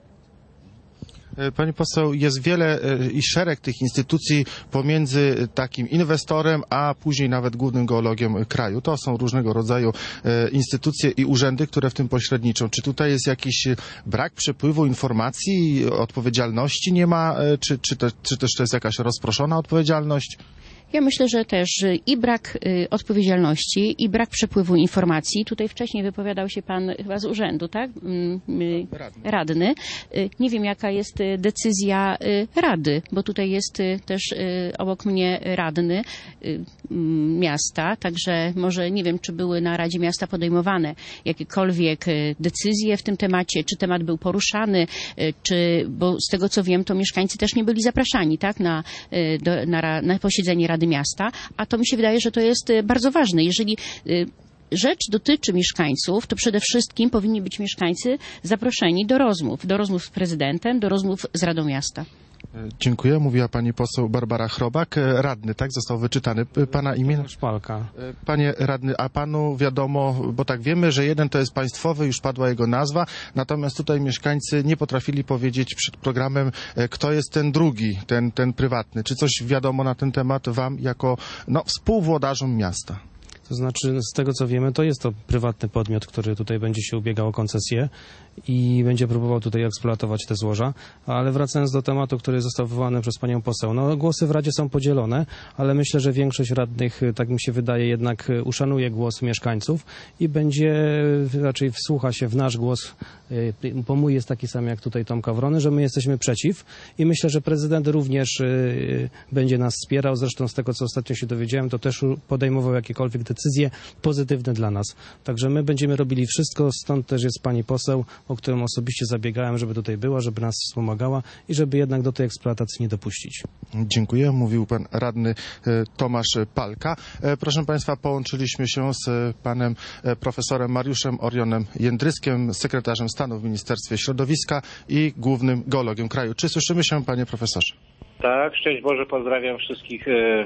Pani poseł, jest wiele i szereg tych instytucji pomiędzy takim inwestorem, a później nawet głównym geologiem kraju. To są różnego rodzaju instytucje i urzędy, które w tym pośredniczą. Czy tutaj jest jakiś brak przepływu informacji, odpowiedzialności nie ma, czy też to jest jakaś rozproszona odpowiedzialność? Ja myślę, że też i brak odpowiedzialności, i brak przepływu informacji. Tutaj wcześniej wypowiadał się pan chyba z urzędu, tak? Radny. Nie wiem, jaka jest decyzja Rady, bo tutaj jest też obok mnie radny miasta, także może nie wiem, czy były na Radzie Miasta podejmowane jakiekolwiek decyzje w tym temacie, czy temat był poruszany, bo z tego co wiem, to mieszkańcy też nie byli zapraszani, tak? Na posiedzenie Rady Miasta, a to mi się wydaje, że to jest bardzo ważne. Jeżeli rzecz dotyczy mieszkańców, to przede wszystkim powinni być mieszkańcy zaproszeni do rozmów z prezydentem, do rozmów z Radą Miasta. Dziękuję. Mówiła pani poseł Barbara Chrobak. Radny, tak? Został wyczytany. Pana imię? Szpalka. Panie radny, a panu wiadomo, bo tak wiemy, że jeden to jest państwowy, już padła jego nazwa, natomiast tutaj mieszkańcy nie potrafili powiedzieć przed programem, kto jest ten drugi, ten prywatny. Czy coś wiadomo na ten temat wam jako współwłodarzom miasta? To znaczy, z tego co wiemy, to jest to prywatny podmiot, który tutaj będzie się ubiegał o koncesję i będzie próbował tutaj eksploatować te złoża. Ale wracając do tematu, który został wywołany przez panią poseł, głosy w Radzie są podzielone, ale myślę, że większość radnych, tak mi się wydaje, jednak uszanuje głos mieszkańców i raczej wsłucha się w nasz głos, bo mój jest taki sam jak tutaj Tomka Wrony, że my jesteśmy przeciw i myślę, że prezydent również będzie nas wspierał. Zresztą z tego, co ostatnio się dowiedziałem, to też podejmował jakiekolwiek decyzje pozytywne dla nas. Także my będziemy robili wszystko, stąd też jest pani poseł, o którą osobiście zabiegałem, żeby tutaj była, żeby nas wspomagała i żeby jednak do tej eksploatacji nie dopuścić. Dziękuję. Mówił pan radny Tomasz Palka. Proszę państwa, połączyliśmy się z panem profesorem Mariuszem Orionem Jędryskiem, sekretarzem stanu w Ministerstwie Środowiska i głównym geologiem kraju. Czy słyszymy się, panie profesorze? Tak, szczęść Boże, pozdrawiam wszystkich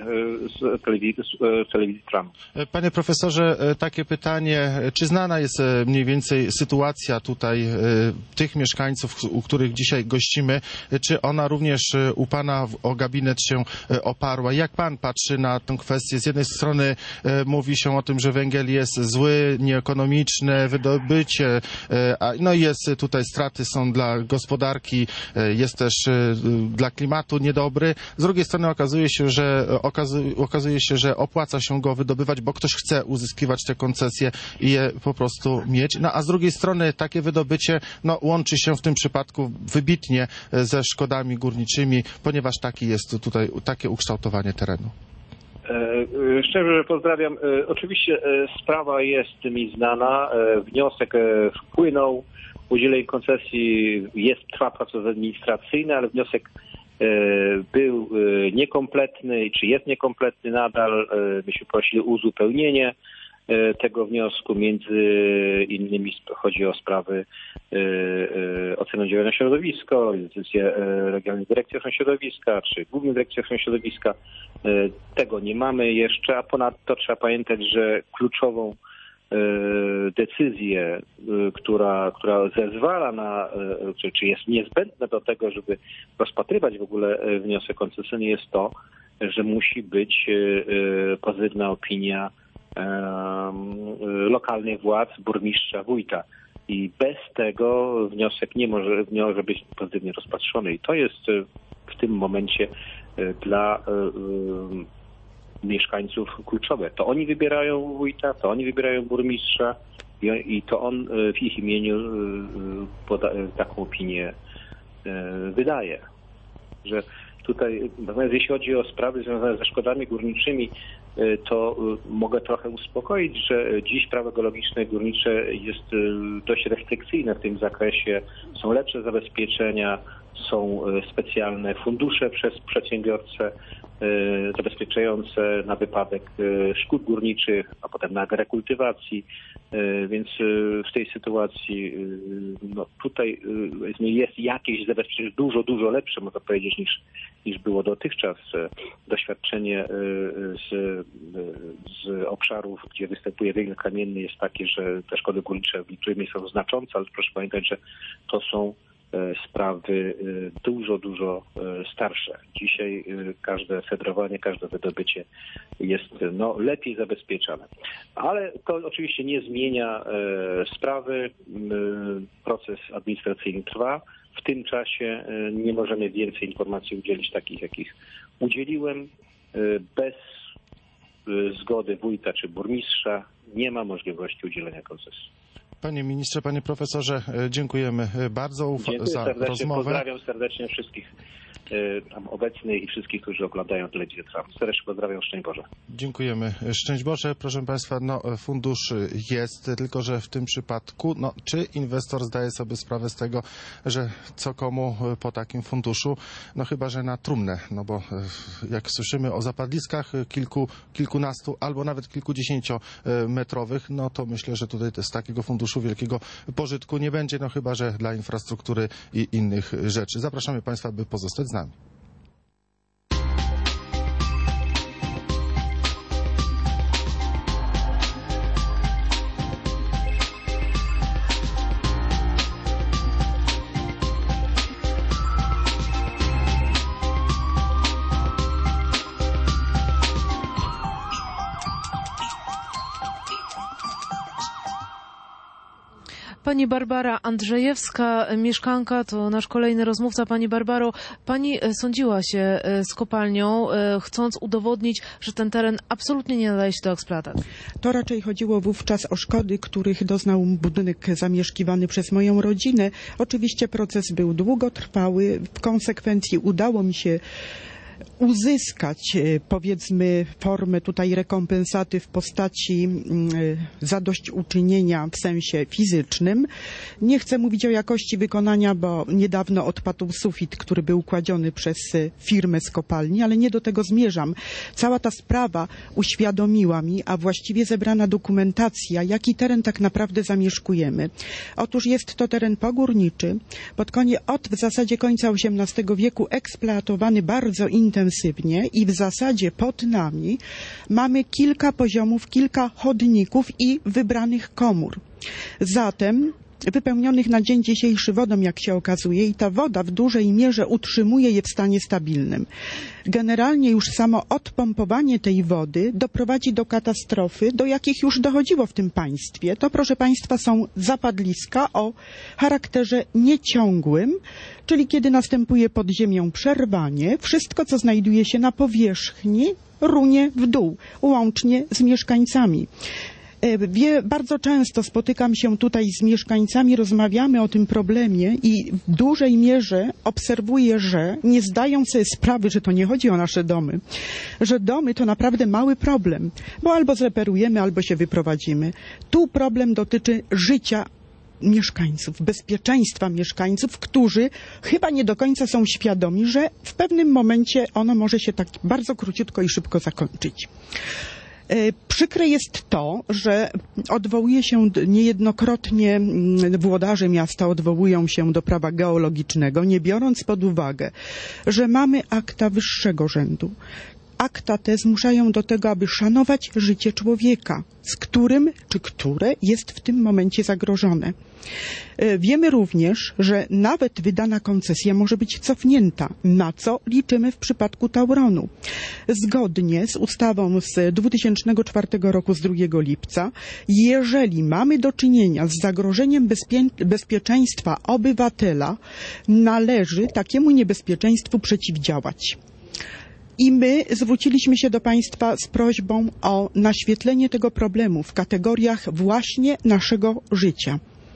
z telewizji Trump. Panie profesorze, takie pytanie, czy znana jest mniej więcej sytuacja tutaj tych mieszkańców, u których dzisiaj gościmy, czy ona również u pana o gabinet się oparła? Jak pan patrzy na tę kwestię? Z jednej strony mówi się o tym, że węgiel jest zły, nieekonomiczny, wydobycie, jest tutaj straty są dla gospodarki, jest też dla klimatu niedobry. Z drugiej strony okazuje się, że opłaca się go wydobywać, bo ktoś chce uzyskiwać te koncesje i je po prostu mieć. A z drugiej strony takie wydobycie łączy się w tym przypadku wybitnie ze szkodami górniczymi, ponieważ taki jest tutaj takie ukształtowanie terenu. Szczerze pozdrawiam. Oczywiście sprawa jest mi znana. Wniosek wpłynął. Udzielenie koncesji trwa proces administracyjny, ale wniosek był niekompletny, czy jest niekompletny nadal. Myśmy prosili o uzupełnienie tego wniosku. Między innymi chodzi o sprawy oceny oddziaływania na środowisko, decyzje Regionalnej Dyrekcji Ochrony Środowiska, czy Głównej Dyrekcji Ochrony Środowiska. Tego nie mamy jeszcze, a ponadto trzeba pamiętać, że kluczową decyzję, która zezwala na, czy jest niezbędna do tego, żeby rozpatrywać w ogóle wniosek koncesyjny, jest to, że musi być pozytywna opinia lokalnych władz, burmistrza, wójta. I bez tego wniosek nie może być pozytywnie rozpatrzony. I to jest w tym momencie dla mieszkańców kluczowe. To oni wybierają wójta, to oni wybierają burmistrza i to on w ich imieniu taką opinię wydaje. Że tutaj, natomiast jeśli chodzi o sprawy związane ze szkodami górniczymi, to mogę trochę uspokoić, że dziś prawo geologiczne i górnicze jest dość restrykcyjne w tym zakresie. Są lepsze zabezpieczenia, są specjalne fundusze przez przedsiębiorcę zabezpieczające na wypadek szkód górniczych, a potem na rekultywacji. Więc w tej sytuacji no tutaj jest jakieś zabezpieczenie dużo lepsze, można powiedzieć, niż było dotychczas. Doświadczenie z obszarów, gdzie występuje węgiel kamienny, jest takie, że te szkody górnicze w niektórych miejscach są znaczące, ale proszę pamiętać, że to są sprawy dużo starsze. Dzisiaj każde fedrowanie, każde wydobycie jest lepiej zabezpieczane. Ale to oczywiście nie zmienia sprawy. Proces administracyjny trwa. W tym czasie nie możemy więcej informacji udzielić takich, jakich udzieliłem. Bez zgody wójta czy burmistrza nie ma możliwości udzielenia koncesji. Panie ministrze, panie profesorze, dziękujemy bardzo za rozmowę. Pozdrawiam serdecznie wszystkich tam obecnych i wszystkich, którzy oglądają telewizję Trwam. Serdecznie pozdrawiam, szczęść Boże. Dziękujemy. Szczęść Boże. Proszę państwa, fundusz jest, tylko że w tym przypadku, czy inwestor zdaje sobie sprawę z tego, że co komu po takim funduszu, chyba że na trumnę, bo jak słyszymy o zapadliskach kilkunastu albo nawet kilkudziesięciometrowych, to myślę, że tutaj z takiego funduszu wielkiego pożytku nie będzie, chyba że dla infrastruktury i innych rzeczy. Zapraszamy państwa, by pozostać z nami. Pani Barbara Andrzejewska, mieszkanka, to nasz kolejny rozmówca. Pani Barbaro, pani sądziła się z kopalnią, chcąc udowodnić, że ten teren absolutnie nie nadaje się do eksploatacji. To raczej chodziło wówczas o szkody, których doznał budynek zamieszkiwany przez moją rodzinę. Oczywiście proces był długotrwały. W konsekwencji udało mi się uzyskać, powiedzmy, formę tutaj rekompensaty w postaci zadośćuczynienia w sensie fizycznym. Nie chcę mówić o jakości wykonania, bo niedawno odpadł sufit, który był kładziony przez firmę z kopalni, ale nie do tego zmierzam. Cała ta sprawa uświadomiła mi, a właściwie zebrana dokumentacja, jaki teren tak naprawdę zamieszkujemy. Otóż jest to teren pogórniczy, od w zasadzie końca XVIII wieku eksploatowany bardzo intensywnie i w zasadzie pod nami mamy kilka poziomów, kilka chodników i wybranych komór. Zatem wypełnionych na dzień dzisiejszy wodą, jak się okazuje, i ta woda w dużej mierze utrzymuje je w stanie stabilnym. Generalnie już samo odpompowanie tej wody doprowadzi do katastrofy, do jakich już dochodziło w tym państwie. To, proszę państwa, są zapadliska o charakterze nieciągłym, czyli kiedy następuje pod ziemią przerwanie, wszystko, co znajduje się na powierzchni, runie w dół, łącznie z mieszkańcami. Bardzo często spotykam się tutaj z mieszkańcami, rozmawiamy o tym problemie i w dużej mierze obserwuję, że nie zdają sobie sprawy, że to nie chodzi o nasze domy, że domy to naprawdę mały problem, bo albo zreperujemy, albo się wyprowadzimy. Tu problem dotyczy życia mieszkańców, bezpieczeństwa mieszkańców, którzy chyba nie do końca są świadomi, że w pewnym momencie ono może się tak bardzo króciutko i szybko zakończyć. Przykre jest to, że odwołuje się niejednokrotnie, włodarze miasta odwołują się do prawa geologicznego, nie biorąc pod uwagę, że mamy akta wyższego rzędu. Akta te zmuszają do tego, aby szanować życie człowieka, z którym czy które jest w tym momencie zagrożone. Wiemy również, że nawet wydana koncesja może być cofnięta, na co liczymy w przypadku Tauronu. Zgodnie z ustawą z 2004 roku z 2 lipca, jeżeli mamy do czynienia z zagrożeniem bezpieczeństwa obywatela, należy takiemu niebezpieczeństwu przeciwdziałać. I my zwróciliśmy się do państwa z prośbą o naświetlenie tego problemu w kategoriach właśnie naszego życia.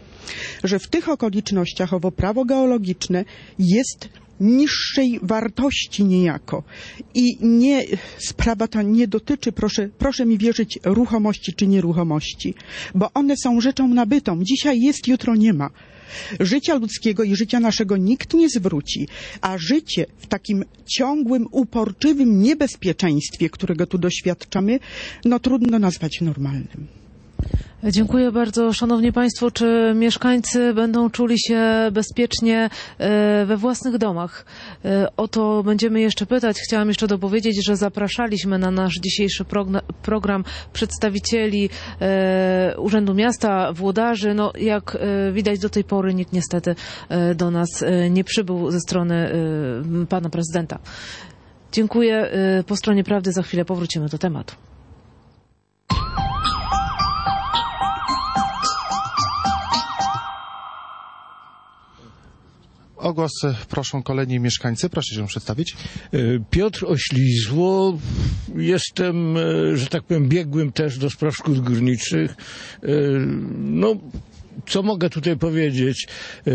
Że w tych okolicznościach owo prawo geologiczne jest niższej wartości niejako. I sprawa ta nie dotyczy, proszę mi wierzyć, ruchomości czy nieruchomości, bo one są rzeczą nabytą. Dzisiaj jest, jutro nie ma. Życia ludzkiego i życia naszego nikt nie zwróci, a życie w takim ciągłym, uporczywym niebezpieczeństwie, którego tu doświadczamy, no trudno nazwać normalnym. Dziękuję bardzo. Szanowni Państwo, czy mieszkańcy będą czuli się bezpiecznie we własnych domach? O to będziemy jeszcze pytać. Chciałam jeszcze dopowiedzieć, że zapraszaliśmy na nasz dzisiejszy program przedstawicieli Urzędu Miasta, włodarzy. No, jak widać do tej pory nikt niestety do nas nie przybył ze strony pana prezydenta. Dziękuję. Po stronie prawdy za chwilę powrócimy do tematu. O głos proszą kolejni mieszkańcy. Proszę się przedstawić. Piotr Oślizło. Jestem, że tak powiem, biegłym też do spraw szkód górniczych. No, co mogę tutaj powiedzieć?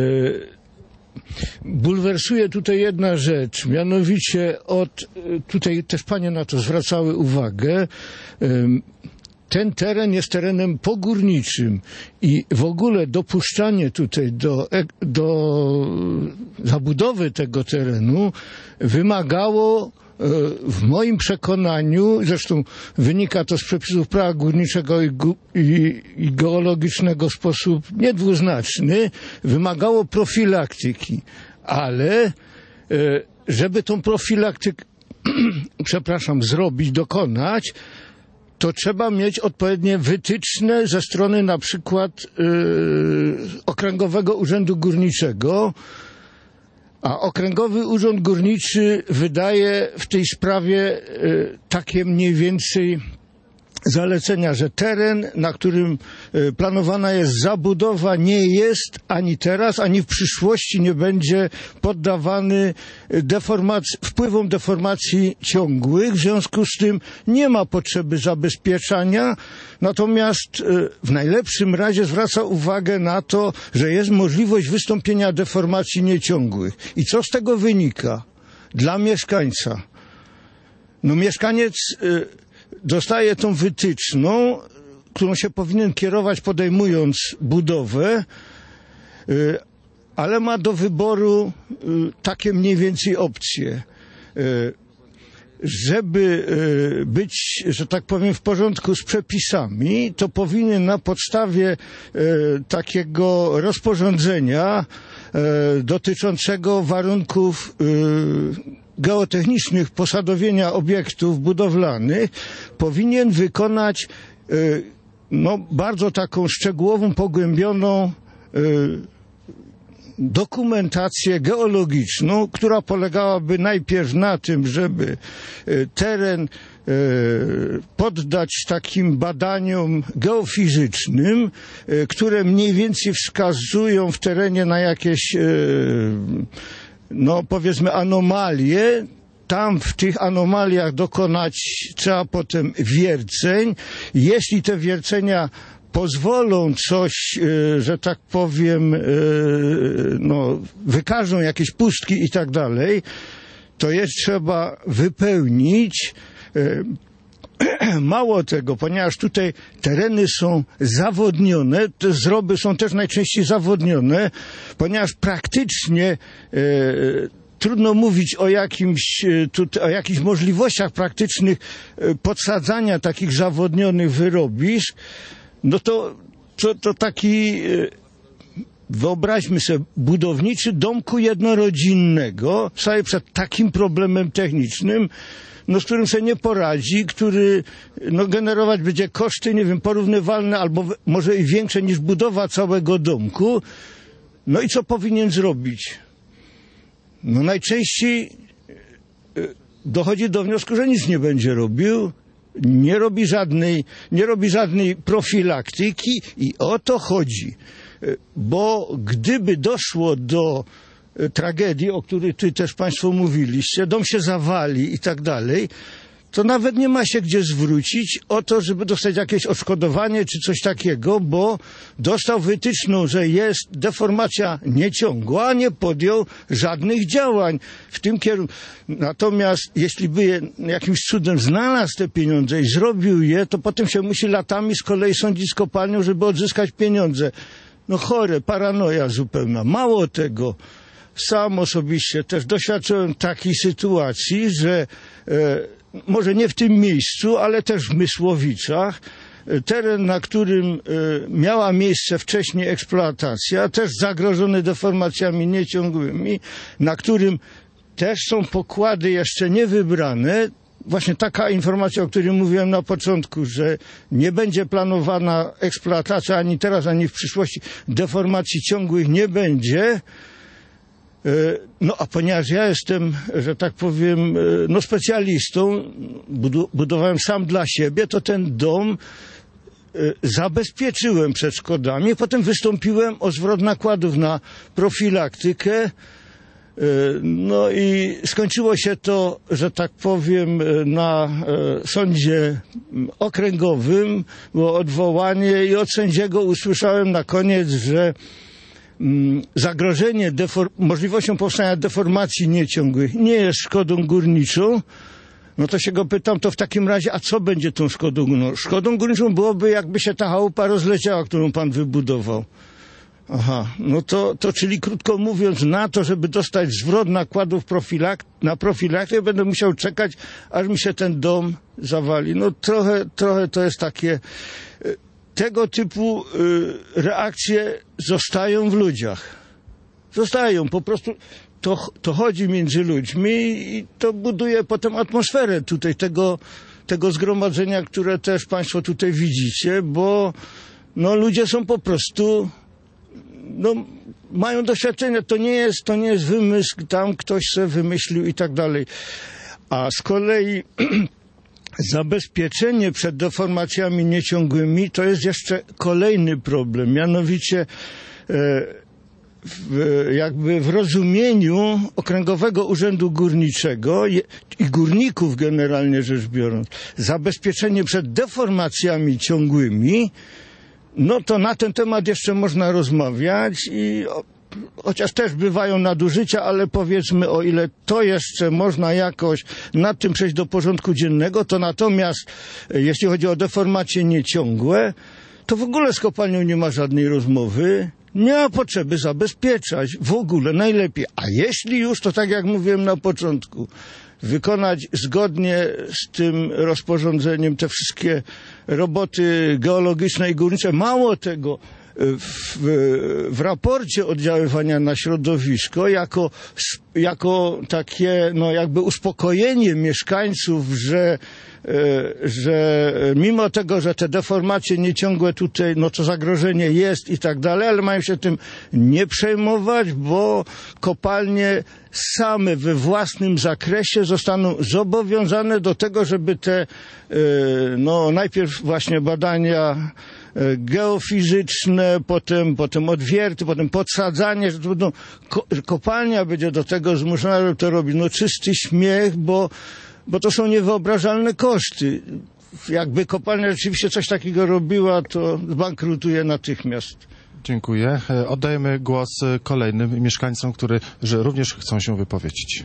Bulwersuje tutaj jedna rzecz, mianowicie tutaj też panie na to zwracały uwagę, ten teren jest terenem pogórniczym i w ogóle dopuszczanie tutaj do zabudowy tego terenu wymagało w moim przekonaniu, zresztą wynika to z przepisów prawa górniczego i geologicznego w sposób niedwuznaczny, wymagało profilaktyki, ale żeby tą profilaktykę dokonać, to trzeba mieć odpowiednie wytyczne ze strony na przykład Okręgowego Urzędu Górniczego, a Okręgowy Urząd Górniczy wydaje w tej sprawie takie mniej więcej zalecenia, że teren, na którym planowana jest zabudowa, nie jest ani teraz, ani w przyszłości nie będzie poddawany wpływom deformacji ciągłych. W związku z tym nie ma potrzeby zabezpieczania, natomiast w najlepszym razie zwraca uwagę na to, że jest możliwość wystąpienia deformacji nieciągłych. I co z tego wynika dla mieszkańca? No mieszkaniec dostaje tą wytyczną, którą się powinien kierować, podejmując budowę, ale ma do wyboru takie mniej więcej opcje. Żeby być, że tak powiem, w porządku z przepisami, to powinien na podstawie takiego rozporządzenia dotyczącego warunków geotechnicznych posadowienia obiektów budowlanych powinien wykonać bardzo taką szczegółową, pogłębioną dokumentację geologiczną, która polegałaby najpierw na tym, żeby teren poddać takim badaniom geofizycznym, które mniej więcej wskazują w terenie na jakieś powiedzmy anomalie. Tam w tych anomaliach dokonać trzeba potem wierceń. Jeśli te wiercenia pozwolą coś, że tak powiem, wykażą jakieś pustki i tak dalej, to je trzeba wypełnić. Mało tego, ponieważ tutaj tereny są zawodnione, te zroby są też najczęściej zawodnione, ponieważ praktycznie trudno mówić o jakichś możliwościach praktycznych podsadzania takich zawodnionych wyrobisk, no to taki, wyobraźmy sobie, budowniczy domku jednorodzinnego staje przed takim problemem technicznym, z którym sobie nie poradzi, który generować będzie koszty, nie wiem, porównywalne albo może i większe niż budowa całego domku. No i co powinien zrobić? Najczęściej dochodzi do wniosku, że nic nie będzie robił, nie robi żadnej profilaktyki i o to chodzi. Bo gdyby doszło do tragedii, o której tu też państwo mówiliście, dom się zawali i tak dalej, to nawet nie ma się gdzie zwrócić o to, żeby dostać jakieś odszkodowanie czy coś takiego, bo dostał wytyczną, że jest deformacja nieciągła, a nie podjął żadnych działań w tym kierunku. Natomiast jeśli by jakimś cudem znalazł te pieniądze i zrobił je, to potem się musi latami z kolei sądzić z kopalnią, żeby odzyskać pieniądze. no chore, paranoja zupełna. Mało tego, sam osobiście też doświadczyłem takiej sytuacji, że może nie w tym miejscu, ale też w Mysłowicach, teren, na którym miała miejsce wcześniej eksploatacja, też zagrożony deformacjami nieciągłymi, na którym też są pokłady jeszcze nie wybrane. Właśnie taka informacja, o której mówiłem na początku, że nie będzie planowana eksploatacja ani teraz, ani w przyszłości, deformacji ciągłych nie będzie. No a ponieważ ja jestem, że tak powiem, no specjalistą, budowałem sam dla siebie, to ten dom zabezpieczyłem przed szkodami. Potem wystąpiłem o zwrot nakładów na profilaktykę. No i skończyło się to, że tak powiem, na sądzie okręgowym. Było odwołanie i od sędziego usłyszałem na koniec, że zagrożenie możliwością powstania deformacji nieciągłych nie jest szkodą górniczą. No to się go pytam, to w takim razie, a co będzie tą szkodą? No, szkodą górniczą byłoby, jakby się ta chałupa rozleciała, którą pan wybudował. Aha, no to czyli krótko mówiąc, na to, żeby dostać zwrot nakładów na profilaktykę, będę musiał czekać, aż mi się ten dom zawali. No trochę to jest takie, tego typu reakcje zostają w ludziach. Zostają, po prostu to chodzi między ludźmi i to buduje potem atmosferę tutaj tego zgromadzenia, które też państwo tutaj widzicie, bo no ludzie są po prostu, no, mają doświadczenia, to nie jest wymysł, tam ktoś sobie wymyślił i tak dalej. A z kolei zabezpieczenie przed deformacjami nieciągłymi to jest jeszcze kolejny problem, mianowicie jakby w rozumieniu Okręgowego Urzędu Górniczego i górników generalnie rzecz biorąc, zabezpieczenie przed deformacjami ciągłymi, no to na ten temat jeszcze można rozmawiać i chociaż też bywają nadużycia, ale powiedzmy, o ile to jeszcze można jakoś nad tym przejść do porządku dziennego, to natomiast jeśli chodzi o deformacje nieciągłe, to w ogóle z kopalnią nie ma żadnej rozmowy. Nie ma potrzeby zabezpieczać w ogóle najlepiej. A jeśli już, to tak jak mówiłem na początku, wykonać zgodnie z tym rozporządzeniem te roboty geologiczne i górnicze. Mało tego, w raporcie oddziaływania na środowisko jako takie no jakby uspokojenie mieszkańców, że mimo tego, że te deformacje nieciągłe tutaj, no to zagrożenie jest i tak dalej, ale mają się tym nie przejmować, bo kopalnie same we własnym zakresie zostaną zobowiązane do tego, żeby te no najpierw właśnie badania geofizyczne, potem odwierty, potem podsadzanie, że to będą, kopalnia będzie do tego zmuszona, żeby to robić. No czysty śmiech, bo to są niewyobrażalne koszty. Jakby kopalnia rzeczywiście coś takiego robiła, to zbankrutuje natychmiast. Dziękuję. Oddajemy głos kolejnym mieszkańcom, którzy również chcą się wypowiedzieć.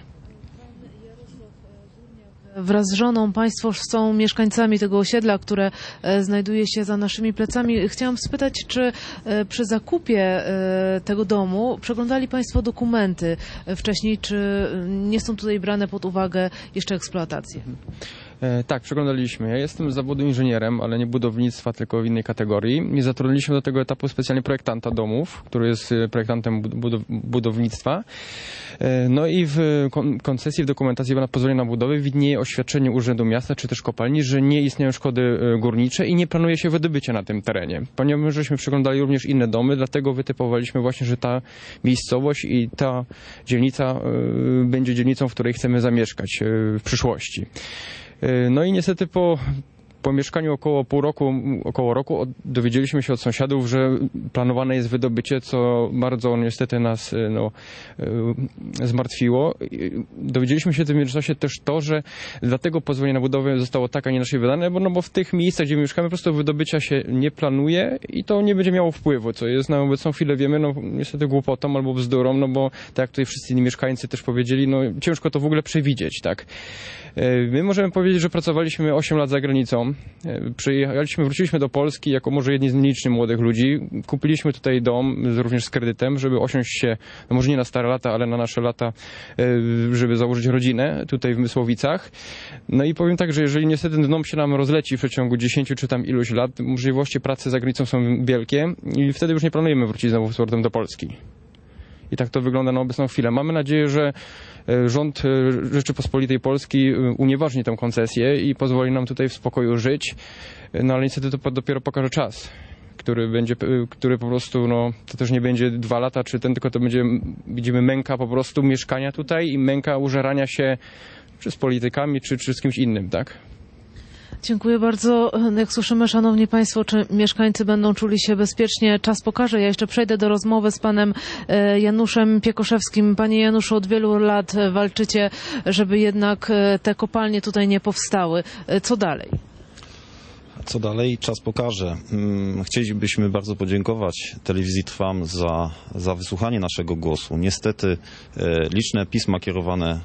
Wraz z żoną państwo są mieszkańcami tego osiedla, które znajduje się za naszymi plecami. Chciałam spytać, czy przy zakupie tego domu przeglądali państwo dokumenty wcześniej, czy nie są tutaj brane pod uwagę jeszcze eksploatacje? Tak, przeglądaliśmy. Ja jestem z zawodu inżynierem, ale nie budownictwa, tylko w innej kategorii. I zatrudniliśmy do tego etapu specjalnie projektanta domów, który jest projektantem budownictwa. No i w koncesji, w dokumentacji na pozwolenie na budowę widnieje oświadczenie Urzędu Miasta czy też kopalni, że nie istnieją szkody górnicze i nie planuje się wydobycia na tym terenie. Ponieważ żeśmy przeglądali również inne domy, dlatego wytypowaliśmy właśnie, że ta miejscowość i ta dzielnica będzie dzielnicą, w której chcemy zamieszkać w przyszłości. No i niestety po mieszkaniu około roku dowiedzieliśmy się od sąsiadów, że planowane jest wydobycie, co bardzo niestety nas zmartwiło. Dowiedzieliśmy się w tym międzyczasie też to, że dlatego pozwolenie na budowę zostało tak, a nie inaczej wydane, bo w tych miejscach, gdzie mieszkamy, po prostu wydobycia się nie planuje i to nie będzie miało wpływu, co jest na obecną chwilę, wiemy, niestety głupotą albo bzdurą, bo tak jak tutaj wszyscy inni mieszkańcy też powiedzieli, ciężko to w ogóle przewidzieć, tak. My możemy powiedzieć, że pracowaliśmy 8 lat za granicą wróciliśmy do Polski jako może jedni z nielicznych młodych ludzi. Kupiliśmy tutaj dom również z kredytem, żeby osiąść się, no może nie na stare lata, ale na nasze lata, żeby założyć rodzinę tutaj w Mysłowicach. No i powiem tak, że jeżeli niestety ten dom się nam rozleci w przeciągu 10 czy tam iluś lat, możliwości pracy za granicą są wielkie i wtedy już nie planujemy wrócić znowu z powrotem do Polski. I tak to wygląda na obecną chwilę. Mamy nadzieję, że rząd Rzeczypospolitej Polski unieważni tę koncesję i pozwoli nam tutaj w spokoju żyć. No ale niestety to dopiero pokaże czas, który po prostu, no to też nie będzie 2 lata czy tylko to będziemy męka po prostu mieszkania tutaj i męka użerania się czy z politykami, czy z kimś innym, tak? Dziękuję bardzo. Jak słyszymy, szanowni państwo, czy mieszkańcy będą czuli się bezpiecznie? Czas pokaże. Ja jeszcze przejdę do rozmowy z panem Januszem Piekoszewskim. Panie Januszu, od wielu lat walczycie, żeby jednak te kopalnie tutaj nie powstały. Co dalej? Co dalej? Czas pokaże. Chcielibyśmy bardzo podziękować Telewizji Trwam za wysłuchanie naszego głosu. Niestety liczne pisma kierowane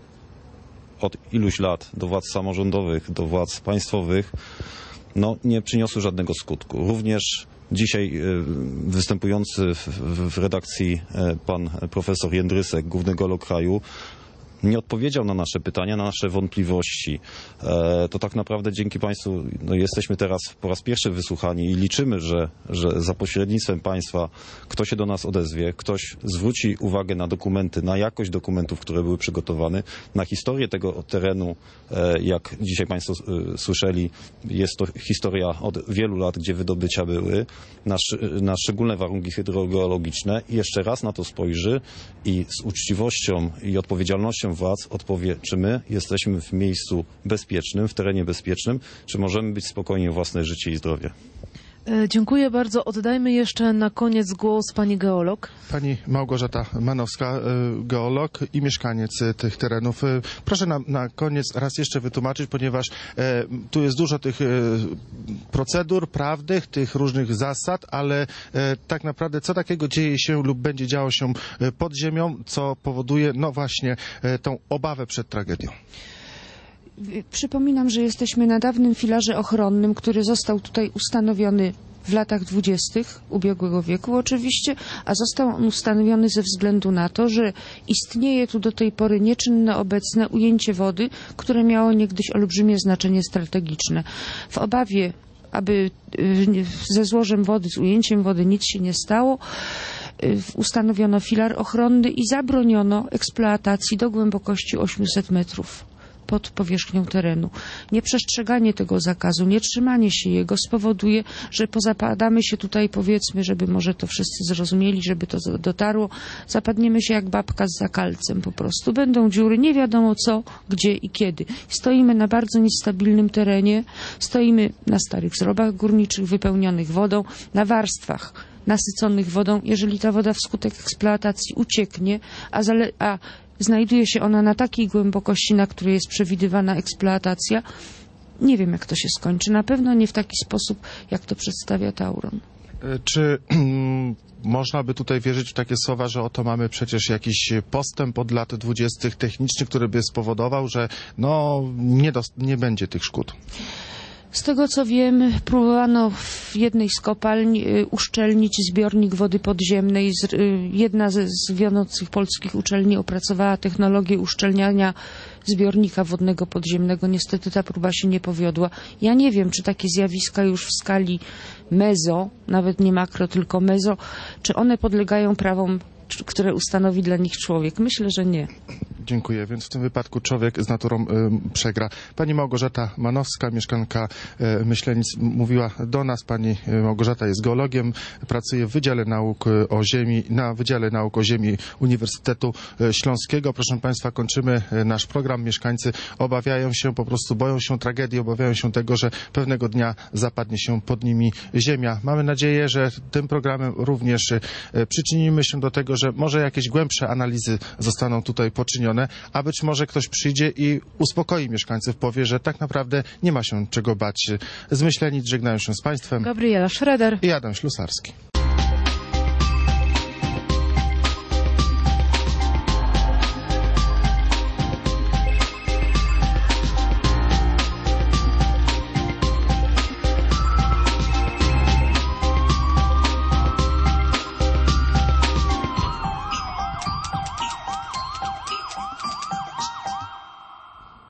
od iluś lat do władz samorządowych, do władz państwowych, no, nie przyniosły żadnego skutku. Również dzisiaj występujący w redakcji pan profesor Jędrysek, główny geolog kraju, nie odpowiedział na nasze pytania, na nasze wątpliwości. To tak naprawdę dzięki państwu jesteśmy teraz po raz pierwszy wysłuchani i liczymy, że za pośrednictwem państwa ktoś się do nas odezwie, ktoś zwróci uwagę na dokumenty, na jakość dokumentów, które były przygotowane, na historię tego terenu, jak dzisiaj państwo słyszeli, jest to historia od wielu lat, gdzie wydobycia były, na szczególne warunki hydrogeologiczne i jeszcze raz na to spojrzy i z uczciwością i odpowiedzialnością władz odpowie, czy my jesteśmy w miejscu bezpiecznym, w terenie bezpiecznym, czy możemy być spokojni o własne życie i zdrowie. Dziękuję bardzo. Oddajmy jeszcze na koniec głos pani geolog. Pani Małgorzata Manowska, geolog i mieszkaniec tych terenów. Proszę nam na koniec raz jeszcze wytłumaczyć, ponieważ tu jest dużo tych procedur prawnych, tych różnych zasad, ale tak naprawdę co takiego dzieje się lub będzie działo się pod ziemią, co powoduje no właśnie tą obawę przed tragedią. Przypominam, że jesteśmy na dawnym filarze ochronnym, który został tutaj ustanowiony w latach 20. ubiegłego wieku oczywiście, a został on ustanowiony ze względu na to, że istnieje tu do tej pory nieczynne obecne ujęcie wody, które miało niegdyś olbrzymie znaczenie strategiczne. W obawie, aby ze złożem wody, z ujęciem wody nic się nie stało, ustanowiono filar ochronny i zabroniono eksploatacji do głębokości 800 metrów. Pod powierzchnią terenu. Nieprzestrzeganie tego zakazu, nietrzymanie się jego spowoduje, że pozapadamy się tutaj, powiedzmy, żeby może to wszyscy zrozumieli, żeby to dotarło, zapadniemy się jak babka z zakalcem po prostu. Będą dziury, nie wiadomo co, gdzie i kiedy. Stoimy na bardzo niestabilnym terenie, stoimy na starych zrobach górniczych wypełnionych wodą, na warstwach nasyconych wodą. Jeżeli ta woda wskutek eksploatacji ucieknie, a znajduje się ona na takiej głębokości, na której jest przewidywana eksploatacja, nie wiem, jak to się skończy. Na pewno nie w taki sposób, jak to przedstawia Tauron. Czy można by tutaj wierzyć w takie słowa, że oto mamy przecież jakiś postęp od lat 20. techniczny, który by spowodował, że no, nie będzie tych szkód? Z tego co wiem, próbowano w jednej z kopalń uszczelnić zbiornik wody podziemnej. Jedna z wiodących polskich uczelni opracowała technologię uszczelniania zbiornika wodnego podziemnego. Niestety ta próba się nie powiodła. Ja nie wiem, czy takie zjawiska już w skali mezo, nawet nie makro, tylko mezo, czy one podlegają prawom, które ustanowi dla nich człowiek. Myślę, że nie. Dziękuję. Więc w tym wypadku człowiek z naturą przegra. Pani Małgorzata Manowska, mieszkanka Myślenic, mówiła do nas. Pani Małgorzata jest geologiem, pracuje w Wydziale Nauk o Ziemi, na Wydziale Nauk o Ziemi Uniwersytetu Śląskiego. Proszę Państwa, kończymy nasz program. Mieszkańcy obawiają się, po prostu boją się tragedii, obawiają się tego, że pewnego dnia zapadnie się pod nimi ziemia. Mamy nadzieję, że tym programem również przyczynimy się do tego, że może jakieś głębsze analizy zostaną tutaj poczynione, a być może ktoś przyjdzie i uspokoi mieszkańców, powie, że tak naprawdę nie ma się czego bać. Z Myślenic żegnają się z Państwem Gabriela Schroeder i Adam Ślusarski.